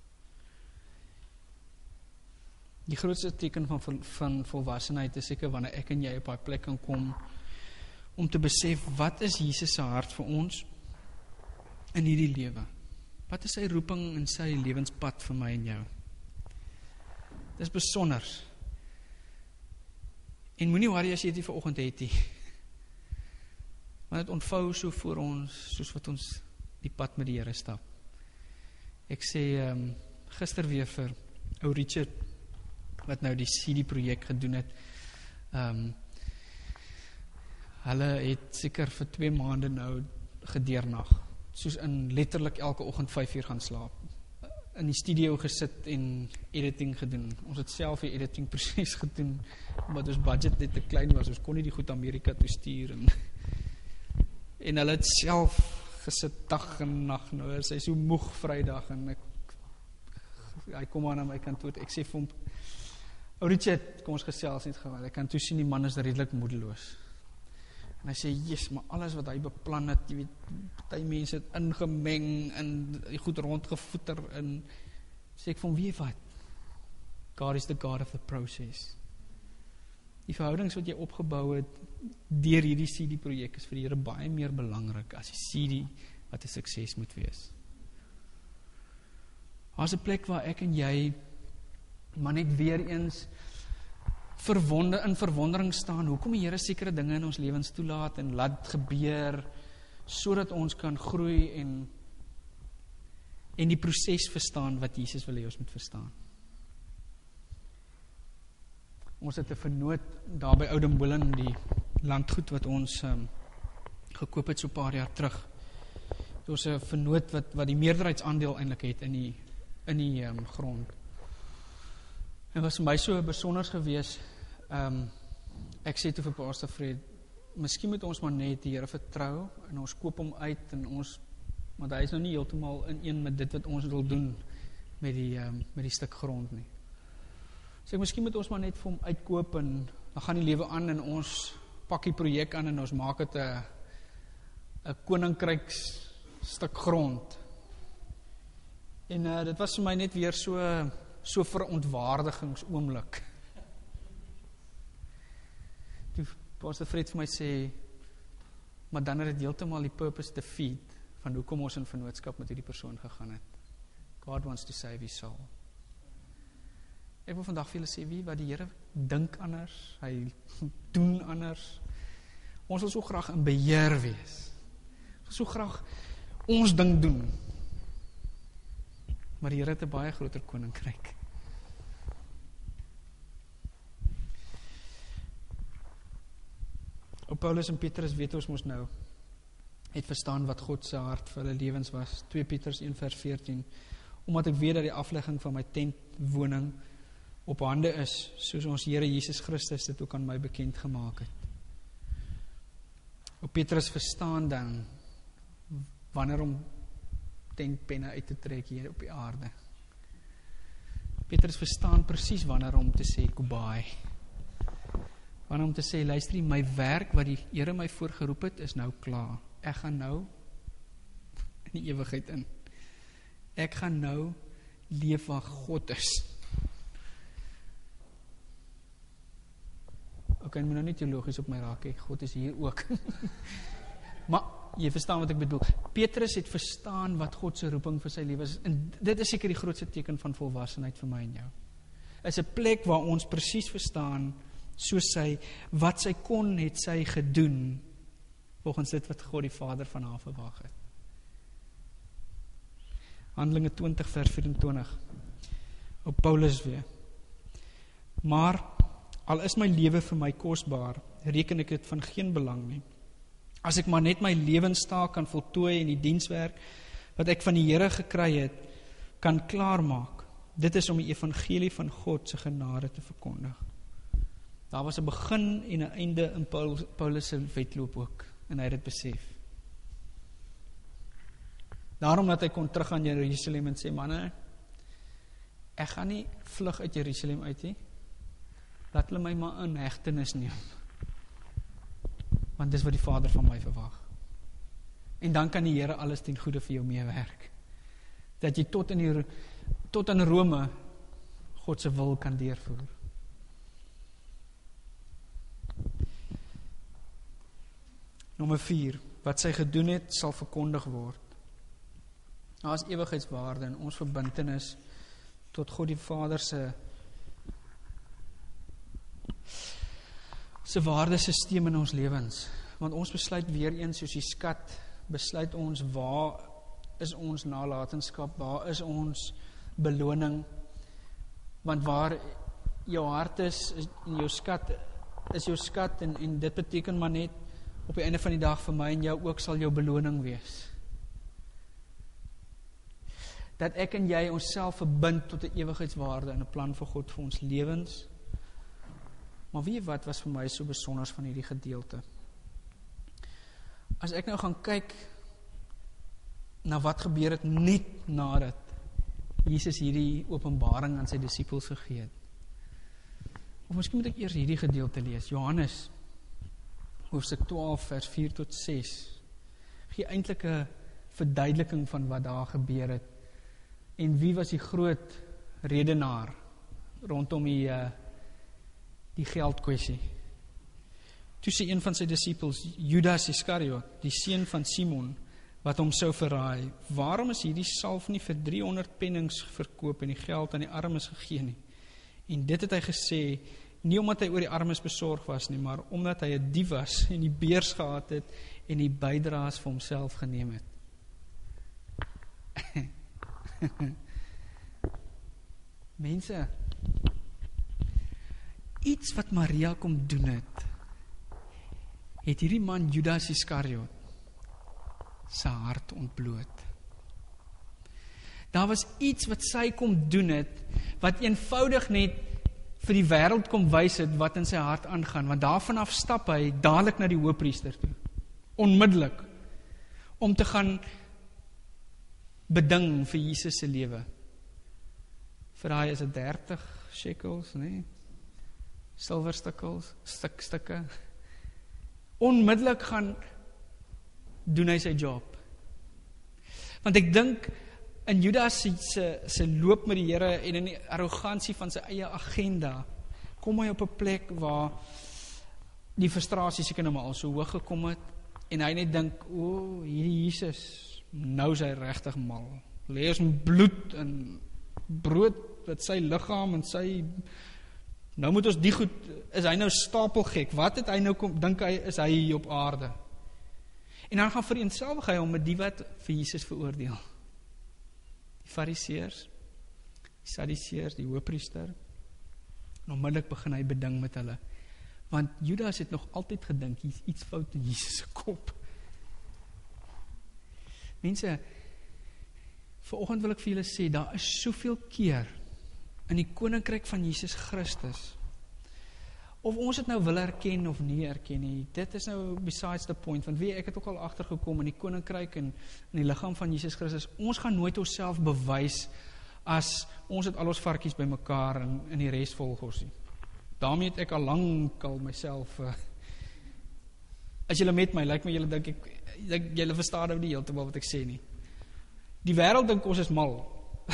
Die grootste teken van volwassenheid is seker wanneer ek en jy op daai plek kan kom om te besef, wat is Jesus se hart vir ons in hierdie lewe? Wat is sy roeping en sy lewenspad vir my en jou? Dis besonder. En moenie worry as jy dit vanoggend het nie. Want dit ontvou so voor ons, soos wat ons die pad met die Here stap. Ek sê gister weer vir ou Richard, wat nou die CD-projek gedoen het. Hulle het seker vir 2 maande nou gedeernag, soos in letterlik elke oggend 5 uur gaan slaap. In die studio gesit en editing gedoen. Ons het self die editing proses gedoen, omdat ons budget net te klein was. Ons kon nie die goed Amerika toe stuur. En hulle het self gesit dag en nag. Nou is hy so moeg Vrydag en hy kom aan my kantoor. Ek sê vir hom, Richard, kom ons gesels net gou. Ek kan toe sien die man is redelik moedeloos. En hy sê, yes, maar alles wat hy beplan het, jy weet, party mense het ingemeng en die goed rondgevoeter en sê ek van wie wat? God is the God of the process. Die verhoudings wat jy opgebou het deur hierdie CD-projek is vir die Here baie meer belangrik as die CD wat 'n sukses moet wees. Daar's 'n plek waar ek en jy maar net weer eens in verwondering staan, hoekom die Here sekere dinge in ons lewens toelaat en laat gebeur, sodat ons kan groei en die proses verstaan wat Jesus wil hê ons moet verstaan. Ons het 'n vernoot daar by Oudtshoorn, die landgoed wat ons gekoop het so 'n paar jaar terug. Ons 'n vernoot wat die meerderheidsaandeel eintlik het in die grond. En was vir my so besonders gewees. Ek sê toe vir Pastor Fred, miskien moet ons maar net die Here vertrou en ons koop hom uit en want hy is nou nie heeltemal in een met dit wat ons wil doen met die stuk grond nie. So miskien moet ons maar net vir hom uitkoop en dan gaan die lewe aan en ons pak die projek aan en ons maak dit 'n koninkryks stuk grond. En dit was vir my net weer so verontwaardigingsoomblik. Toe Pastor Fred vir my sê, maar dan het dit heeltemal die purpose defeat van hoekom ons in vennootskap met hierdie persoon gegaan het. God wants to save his soul. Ek wil vandag vir julle sê, wie wat die Here dink anders, hy doen anders. Ons wil so graag in beheer wees. Ons wil so graag ons ding doen. Maar die Here het 'n baie groter koninkryk. Paulus en Petrus weet ons mos nou, het verstaan wat God se hart vir hulle lewens was. 2 Petrus 1:14. Omdat ek weet dat die aflegging van my tentwoning op hande is, soos ons Here Jesus Christus dit ook aan my bekend gemaak het. Petrus verstaan dan wanneer om tentpenne uit te trek hier op die aarde. Petrus verstaan presies wanneer om te sê goodbye. Wanneer om te sê, luister, my werk wat die Here my voorgeroep het, is nou klaar. Ek gaan nou in die ewigheid in. Ek gaan nou leef waar God is. Ok, ek moet nou nie teologies op my raak, God is hier ook. Maar jy verstaan wat ek bedoel. Petrus het verstaan wat God se roeping vir sy lewe is. En dit is seker die grootste teken van volwassenheid vir my en jou. Is 'n plek waar ons presies verstaan, soos wat sy kon, het sy gedoen, volgens dit wat God die Vader van haar verwag het. Handelinge 20:24. Op Paulus weer. Maar, al is my lewe vir my kosbaar, reken ek dit van geen belang nie. As ek maar net my lewenstaak kan voltooi en die dienswerk wat ek van die Here gekry het, kan klaarmaak. Dit is om die evangelie van God se genade te verkondig. Daar was 'n begin en 'n einde in Paulus se wedloop ook, en hy het dit besef. Daarom dat hy kon terug aan Jerusalem en sê, manne, ek gaan nie vlug uit Jerusalem uit nie, laat hulle my maar in hegtenis neem, want dis wat die Vader van my verwag. En dan kan die Here alles ten goeie vir jou meewerk, dat jy tot in Rome God se wil kan deurvoer. Nommer 4, wat sy gedoen het, sal verkondig word. Daar is ewigheidswaarde in ons verbintenis tot God die Vader se waardesysteem in ons lewens. Want ons besluit weer eens, soos die skat, besluit ons waar is ons nalatenskap, waar is ons beloning, want waar jou hart is en jou skat en dit beteken maar net op die einde van die dag vir my en jou ook sal jou beloning wees. Dat ek en jy onsself verbind tot 'n ewigheidswaarde en 'n plan vir God vir ons lewens. Maar weet jy wat was vir my so besonders van hierdie gedeelte? As ek nou gaan kyk na wat gebeur het net nadat Jesus hierdie openbaring aan sy disippels gegee het. Of miskien moet ek eers hierdie gedeelte lees. Johannes, hoofstuk 12, vers 4 tot 6. Gee eintlik 'n verduideliking van wat daar gebeur het. En wie was die groot redenaar rondom die geldkwessie? Toe sê een van sy disippels, Judas Iskariot, die seun van Simon, wat hom sou verraai, waarom is hierdie salf nie vir 300 pennings verkoop en die geld aan die armes gegee nie? En dit het hy gesê, nie omdat hy oor die armes besorg was nie, maar omdat hy 'n dief was en die beurs gehad het en die bydraes vir homself geneem het. Mense, iets wat Maria kom doen het hierdie man Judas Iskariot sy hart ontbloot. Daar was iets wat sy kom doen het, wat eenvoudig net vir die wêreld kom wys het wat in sy hart aangaan, want daarvan af stap hy dadelik na die hoëpriester toe, onmiddellik, om te gaan beding vir Jesus se lewe. Vir hy is dit 30 shekels, nee? Silwerstukkels, stukke. Onmiddellik gaan doen hy sy job. Want ek dink in Judas se loop met die Here en in die arrogansie van sy eie agenda, kom hy op 'n plek waar die frustrasie seker nou maar al so hoog gekom het en hy net dink, hierdie Jesus, nou is hy regtig mal. Lê ons bloed en brood wat sy liggaam en sy, nou moet ons die goed, is hy nou stapelgek, wat het hy nou kom, dink hy, is hy hier op aarde? En dan gaan vereenselwig hy hom met die wat vir Jesus veroordeel. Die Fariseërs, die Sadduseërs, die hoëpriester, en onmiddellik begin hy beding met hulle, want Judas het nog altyd gedink, hier is iets fout in Jesus se kop. Mense, vanoggend wil ek vir julle sê, daar is soveel keer in die koninkryk van Jesus Christus, of ons het nou wil erken of nie erken nie, dit is nou besides the point, want ek het ook al agtergekom in die koninkryk en in die liggaam van Jesus Christus, ons gaan nooit onsself bewys as ons het al ons varkies by mekaar en die res volg ons nie. Daarmee het ek al lank al myself, as julle met my, lyk my julle dink ek, julle verstaan nou nie heeltemal wat ek sê nie. Die wêreld dink ons is mal.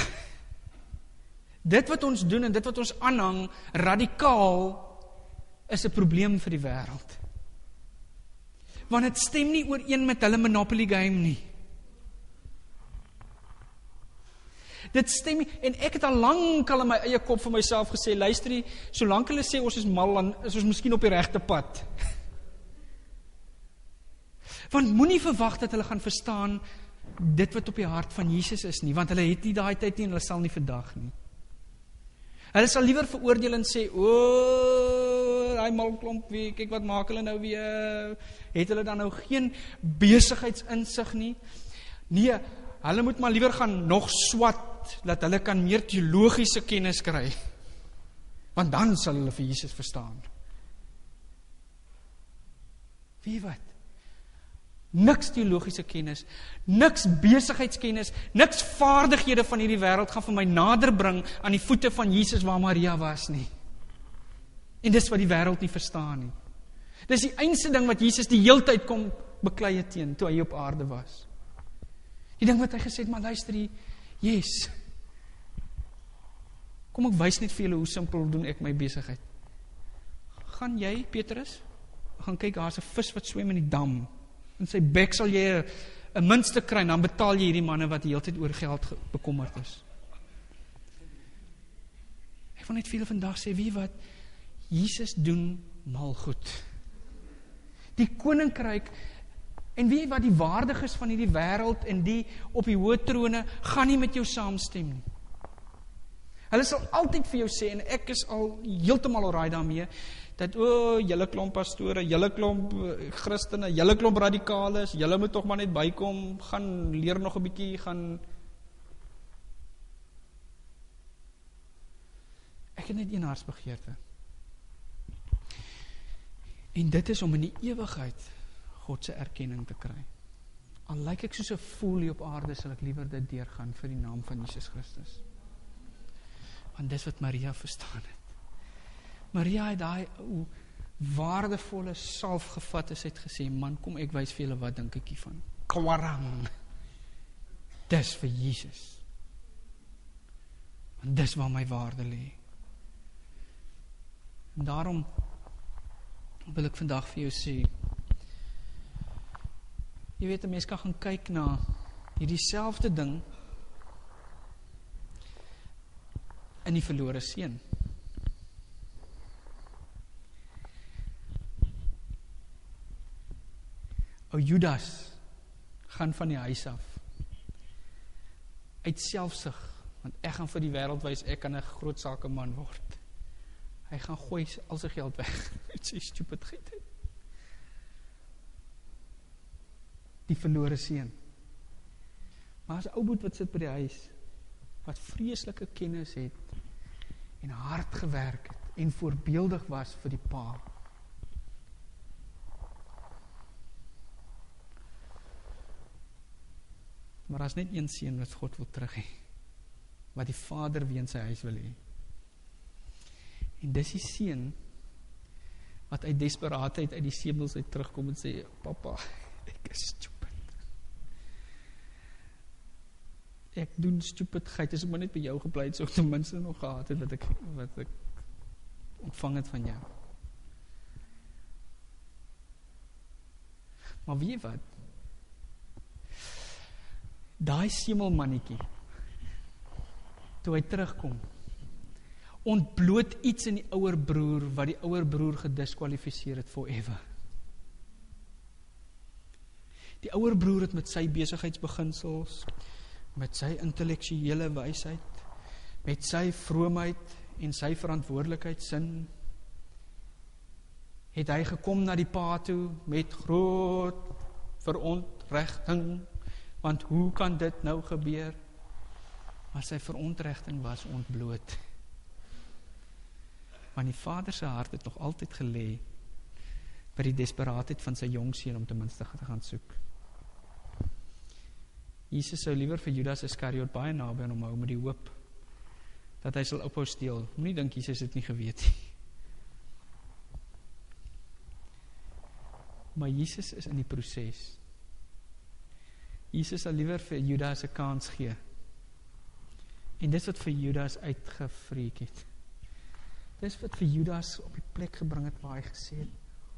Dit wat ons doen en dit wat ons aanhang, radikaal, is 'n probleem vir die wêreld. Want dit stem nie ooreen met hulle Monopoly game nie. Dit stem nie, en ek het al lank al in my eie kop vir myself gesê, luister nie, solank hulle sê ons is mal, dan is ons miskien op die regte pad. Want moenie verwag dat hulle gaan verstaan dit wat op die hart van Jesus is nie, want hulle het nie daai tyd nie en hulle sal nie vandag nie. Hulle sal liewer veroordeel en sê, hy malklomp wie, kyk wat maak hulle nou weer, het hulle dan nou geen besigheidsinsig nie? Nee, hulle moet maar liewer gaan nog swat, dat hulle kan meer teologiese kennis kry, want dan sal hulle vir Jesus verstaan. Wie wat? Niks teologiese kennis, niks besigheidskennis, niks vaardighede van hierdie wêreld gaan vir my nader bring aan die voete van Jesus waar Maria was nie. En dis wat die wêreld nie verstaan nie. Dis die einste ding wat Jesus die heeltyd kom beklei het teen, toe hy op aarde was. Die ding wat hy gesê het, maar luister hier, yes, kom ek wys net vir julle hoe simpel doen ek my besigheid. Gaan jy, Petrus, gaan kyk, daar is 'n vis wat swem in die dam, in sy bek sal jy 'n muntstuk kry, dan betaal jy hierdie manne wat die hele tyd oor geld bekommerd is. Ek wil net vir julle vandag sê, wie wat, Jesus doen mal goed. Die koninkryk, en wie wat die waardiges van hierdie wêreld en die op die hoë trone, gaan nie met jou saamstem nie. Hulle sal altyd vir jou sê, en ek is al heeltemal alraai daarmee, dat, julle klomp pastore, julle klomp Christene, julle klomp radikales, julle moet toch maar net bykom, gaan leer nog 'n bietjie, gaan... Ek het net een hartsbegeerte. En dit is om in die ewigheid God se erkenning te kry. Al lyk ek soos 'n fool op aarde, sal ek liewer dit deurgaan vir die naam van Jesus Christus. Want dis wat Maria verstaan het. Maria het daai waardevolle salf gevat, as hy het gesê, man, kom ek wys vir julle wat dink ek hiervan. Kwarang. Dis vir Jesus. Want dis waar my waarde lê. En daarom wil ek vandag vir jou sê, jy weet, 'n mens kan gaan kyk na hierdie selfde ding in die verlore seun. Ou Judas gaan van die huis af uit selfsug, want ek gaan vir die wêreld wys ek kan 'n groot sakeman word. Hy gaan gooi al sy geld weg met sy stupidheid. Die verlore seun. Maar as 'n ou boet wat sit by die huis, wat vreeslike kennis het en hard gewerk het en voorbeeldig was vir die pa. Maar as net een seun wat God wil terug hê, wat die vader weer in sy huis wil hê. En dis die seun wat uit desperaatheid uit die semels uit terugkom en sê, papa, ek is stupid. Ek doen stupidheid, as ek maar net by jou gebly het, so ek ten minste nog gehad het wat ek ontvang het van jou. Maar weet jy wat? Daai semelmannetjie, toe hy terugkom, ontbloot iets in die ouer broer, wat die ouer broer gediskwalifiseer het forever. Die ouer broer het met sy besigheidsbeginsels, met sy intellektuele wysheid, met sy vroomheid en sy verantwoordelikheidsin, het hy gekom na die pa toe met groot verontrechting, want hoe kan dit nou gebeur? Maar sy verontrechting was ontbloot. Want die vader se hart het nog altyd gelê by die desperaatheid van sy jong seun om ten minste te gaan soek. Jesus sou liewer vir Judas Iskariot baie naby aan hom hou met die hoop dat hy sal ophou steel. Moenie dink Jesus het nie geweet nie. Maar Jesus is in die proses. Jesus sal liewer vir Judas 'n kans gee. En dis wat vir Judas uitgevreek het. Dis wat vir Judas op die plek gebring het waar hy gesê het,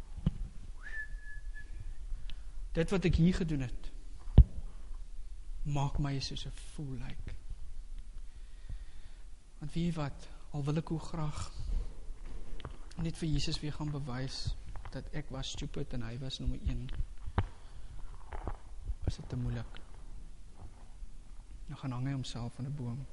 dit wat ek hier gedoen het, maak my soos 'n fool lyk. Want weet jy wat, al wil ek hoe graag net vir Jesus weer gaan bewys dat ek was stupid en hy was nommer 1, is dit te moeilik. Nou gaan hang hy homself aan 'n boom.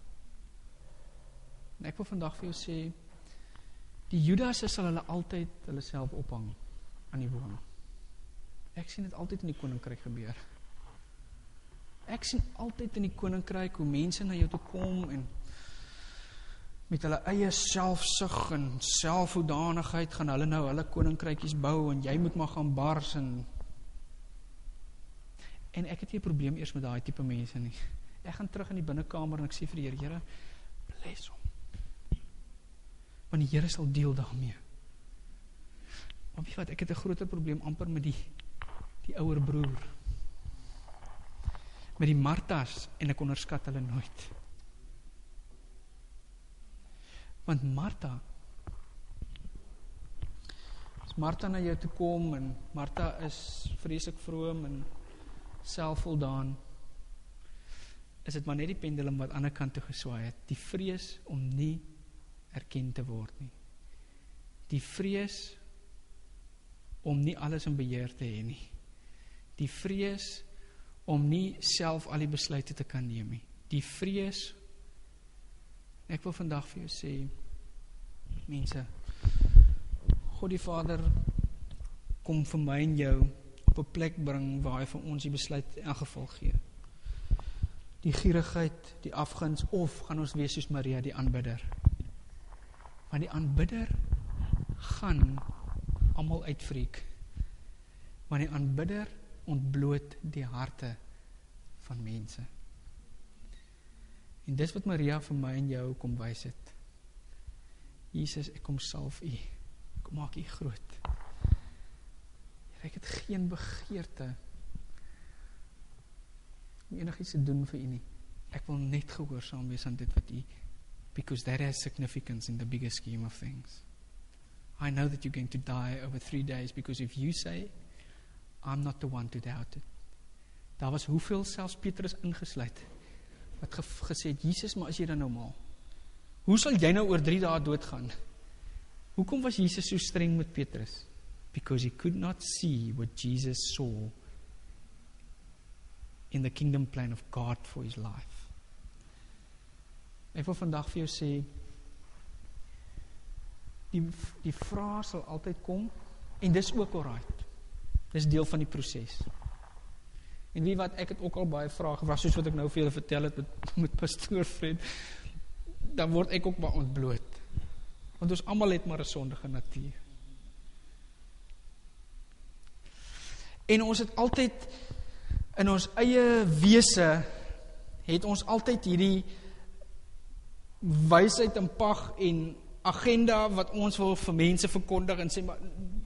En ek wil vandag vir jou sê, die Judasse sal hulle altyd hulle self ophang aan die boom. Ek sien dit altyd in die koninkryk gebeur. Ek sien altyd in die koninkryk hoe mense na jou toe kom en met hulle eie selfsug en selfhoedanigheid gaan hulle nou hulle koninkrykies bou en jy moet maar gaan bars en ek het nie 'n probleem eers met daai tipe mense nie. Ek gaan terug in die binnekamer en ek sê vir die Here, bless hom. Want die Here sal deel daarmee. Maar weet jy wat, ek het 'n groter probleem amper met die ouer broer. Met die Martas, en ek onderskat hulle nooit. Want Martha, as Martha na jou toe kom, en Martha is vreeslik vroom en selfvoldaan, is dit maar net die pendulum wat aan die ander kant toe geswaai het. Die vrees om nie erken te word nie. Die vrees om nie alles in beheer te hê nie. Die vrees om nie self al die besluite te kan neem nie. Die vrees Ek wil vandag vir jou sê, mense, God die Vader kom vir my en jou op 'n plek bring waar hy vir ons die besluit in elk geval gee. Die gierigheid, die afguns, of gaan ons wees soos Maria, die aanbidder. Want die aanbidder gaan almal uitfreek. Want die aanbidder ontbloot die harte van mense. En dis wat Maria vir my en jou kom wys het. Jesus, ek kom salf u. Kom maak u groot. Ek het geen begeerte om enigiets te doen vir u nie. Ek wil net gehoorsaam wees aan dit wat u, because that has significance in the bigger scheme of things. I know that you're going to die over 3 days, because if you say, I'm not the one to doubt it. Daar was hoeveel selfs Petrus ingesluit, wat gesê het, Jesus, maar is jy dan nou mal? Hoe sal jy nou oor 3 dae doodgaan? Hoekom was Jesus so streng met Petrus? Because he could not see what Jesus saw in the kingdom plan of God for his life. Ek wil vandag vir jou sê, die vraag sal altyd kom, en dis ook alright. Dis deel van die proses. En wie wat, ek het ook al baie vrae gevra, soos wat ek nou vir julle vertel het met pastoor Fred, dan word ek ook maar ontbloot. Want ons almal het maar 'n sondige natuur. En ons het altyd, in ons eie wese, het ons altyd hierdie wysheid en pag en agenda wat ons wil vir mense verkondig en sê, maar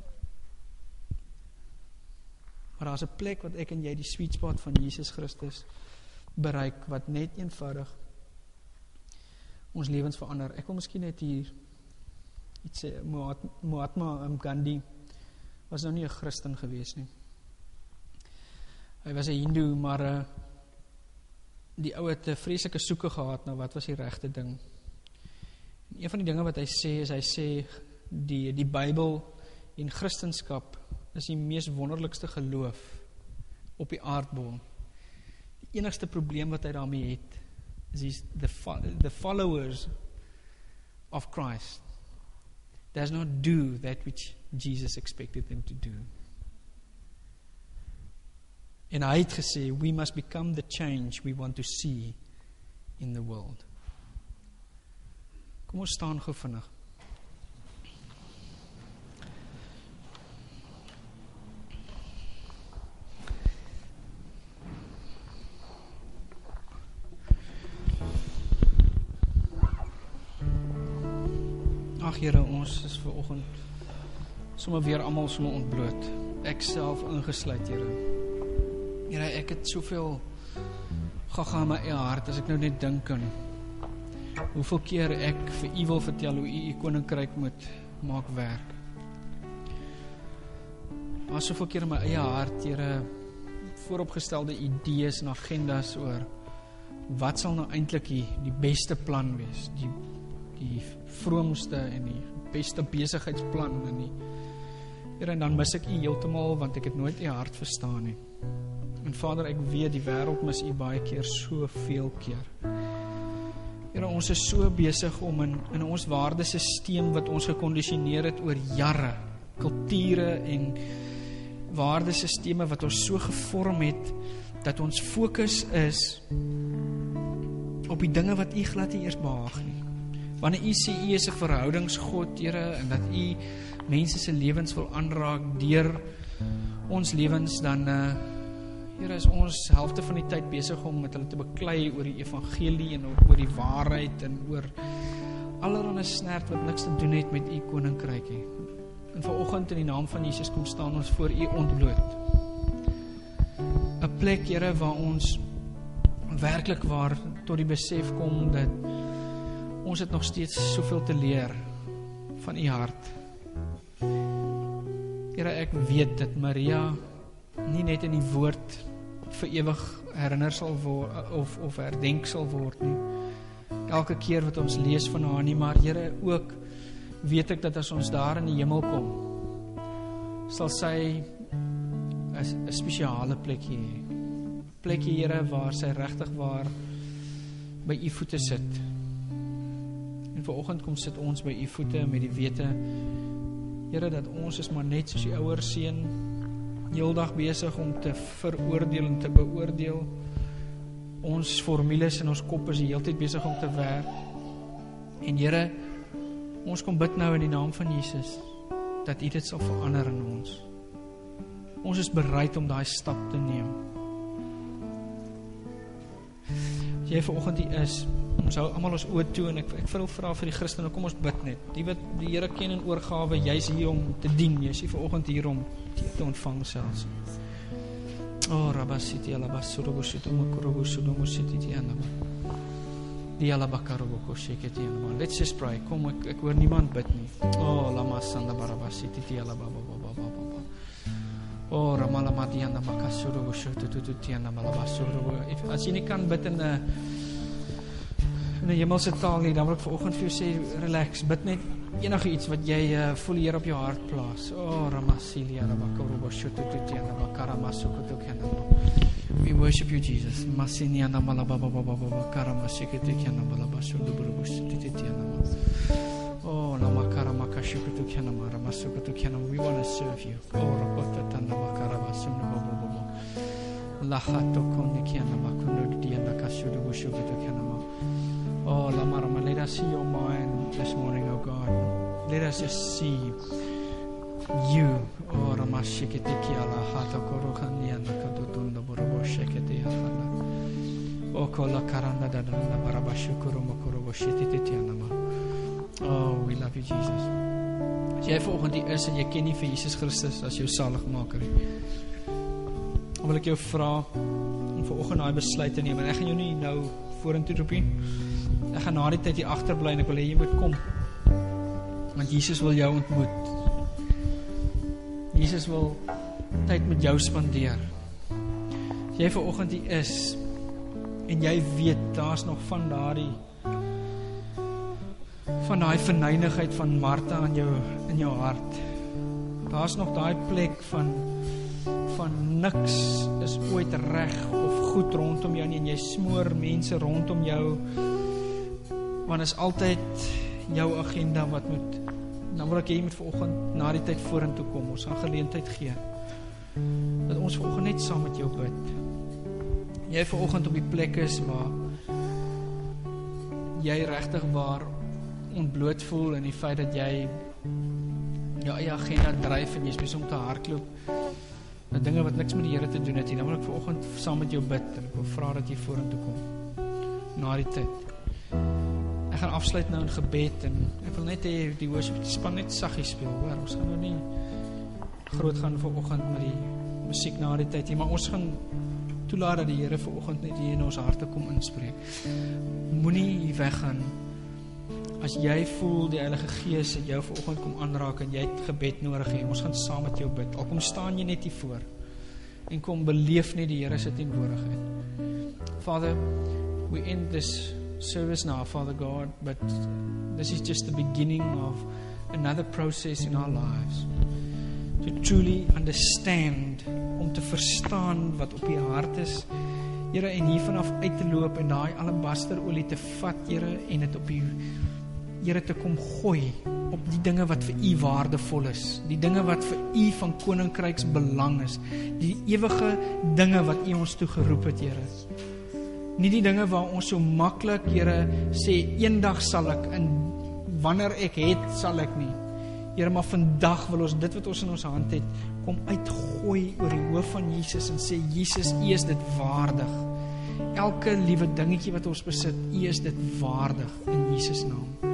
daar is 'n plek wat ek en jy die sweet spot van Jesus Christus bereik, wat net eenvoudig ons lewens verander. Ek wil miskien net hier iets sê. Mahatma Gandhi was nou nie 'n Christen gewees nie. Hy was 'n Hindoe, maar die ou het 'n vreeslike soeke gehad na wat was die regte ding. En een van die dinge wat hy sê, is hy sê die Bybel en Christenskap is die mees wonderlikste geloof op die aardbol. Die enigste probleem wat hy daarmee het, is the followers of Christ does not do that which Jesus expected them to do. En hy het gesê, we must become the change we want to see in the world. Kom ons staan gou vinnig. Ag Here, ons is vanoggend sommer weer almal sommer ontbloot. Ek self ingesluit, Here. Here, ek het soveel gaga in my eie hart, as ek nou net dink aan hoeveel keer ek vir u wil vertel hoe u koninkryk moet maak werk. Maar soveel keer in my eie hart, Here, vooropgestelde idees en agendas oor wat sal nou eintlik die beste plan wees, die vroomste en die beste besigheidsplan en Here, en dan mis ek u heeltemal, want ek het nooit u hart verstaan nie. En Vader, ek weet die wêreld mis u baie keer, soveel keer. Here, ons is so besig om in ons waardesisteem wat ons gekondisioneer het oor jare, kulture en waardesisteme wat ons so gevorm het, dat ons fokus is op die dinge wat u glad nie eers behaag nie. Wanneer u sê u is 'n verhoudingsgod, Here, en dat u mense se lewens wil aanraak deur ons lewens, dan Here, is ons helfte van die tyd besig om met hulle te beklei oor die evangelie en oor die waarheid en oor allerlei snert wat niks te doen het met u koninkryk nie. En vanoggend in die naam van Jesus kom staan ons voor u ontbloot. 'n Plek, Here, waar ons werklik waar tot die besef kom dat ons het nog steeds soveel te leer van u hart. Here, ek weet dat Maria nie net in die woord vir ewig herinner sal word of herdenk sal word nie. Elke keer wat ons lees van haar nie, maar Here, ook weet ek dat as ons daar in die hemel kom, sal sy 'n spesiale plekkie hê. Plekkie, Here, waar sy regtig waar by u voete sit. En vanoggend kom sit ons by u voete met die wete, Here, dat ons is maar net soos die ouer seun, heeldag besig om te veroordeel en te beoordeel. Ons formules in ons kop is die hele tyd besig om te werk. En Here, ons kom bid nou in die naam van Jesus, dat u dit sal verander in ons. Ons is bereid om daai stap te neem. As jy vanoggend hier is, ons hou almal ons oë toe en ek wil vra vir die Christene, kom ons bid net. Die wat die Here ken in oorgawe, jy's hier om te dien, jy's hier vanoggend hier om te ontvang selfs. Oh, Rabasiti alabasurubushito makurubusudumusiti anama. Die alabakaruboko sheketi anama. Let's just pray. Kom, ek hoor niemand bid nie. Oh, lama sanda barabasiti alabababababa. Oh, Ramalama diana makasurubushututiana malabasurubu. As jy nie kan bid in 'n hemelse taal nie, dan wil ek vanoggend vir jou sê, relax, bid net enige iets wat jy voel hier op jou hart plaas. Oh, Ramasilia rabakarubushututiana makaramasokutukana. We worship you, Jesus. Masiniana malabababababa karamashikitiana malabashuduburubushutitiana. Oh, namakaramakashukutukana maramasukutukana. We want to serve you. Oh, rakotatana makarabasunubobobo. Lahato kondikiana makunudiana kashudubushukituana. Oh, Lamarama, let us see your mind this morning, oh God. Let us just see you. Oh, Ramashikitiki ala hata korokaniana kadutunda borobo shekete ala. Oh, kola karanda dadana barabashukuru mokorobo shititianama. Oh, we love you, Jesus. As jy vanoggend hier is en jy ken nie vir Jesus Christus as jou saligmaker nie, dan wil ek jou vra om vanoggend daai besluit te neem. En ek gaan jou nie nou vorentoe roep nie. Ek gaan na die tyd hier agterbly en ek wil hê jy moet kom. Want Jesus wil jou ontmoet. Jesus wil tyd met jou spandeer. As jy vanoggend hier is en jy weet daar's nog van daai verneinigheid van Martha in jou hart. Daar's nog daai plek van niks is ooit reg of goed rondom jou nie, en jy smoor mense rondom jou, want is altyd jou agenda wat moet. Dan wil ek jy moet vanoggend na die tyd vorentoe kom. Ons gaan geleentheid gee dat ons vanoggend net saam met jou bid. Jy vanoggend op die plek is waar jy regtig waar ontbloot voel in die feit dat jy jou eie agenda dryf en jy is besig om te hardloop na dinge wat niks met die Here te doen het nie. Dan wil ek vanoggend saam met jou bid en ek wil vra dat jy vorentoe kom na die tyd. Ek gaan afsluit nou in gebed en ek wil net hê die worship span net saggies speel, hoor. Ons gaan nou nie groot gaan vanoggend met die musiek na die tyd nie, maar ons gaan toelaat dat die Here vanoggend net hier in ons harte kom inspreek. Moenie hier weggaan as jy voel die Heilige Gees het jou vanoggend kom aanraak en jy het gebed nodig hê. Ons gaan saam met jou bid. Al kom staan jy net hier voor en kom beleef net die Here se teenwoordigheid. Father, we end this service now, Father God, but this is just the beginning of another process in our lives. To truly understand, om te verstaan wat op die hart is, Here, en hier vanaf uit te loop en daai alabasterolie te vat, Here, en dit op die Here te kom gooi op die dinge wat vir u waardevol is, die dinge wat vir u van koninkryks belang is, die ewige dinge wat u ons toe geroep het, Here. Nie die dinge waar ons so maklik, Here, sê eendag sal ek en wanneer ek het, sal ek nie. Here, maar vandag wil ons dit wat ons in ons hand het, kom uitgooi oor die hoof van Jesus en sê, Jesus, u is dit waardig. Elke liewe dingetjie wat ons besit, u is dit waardig in Jesus naam.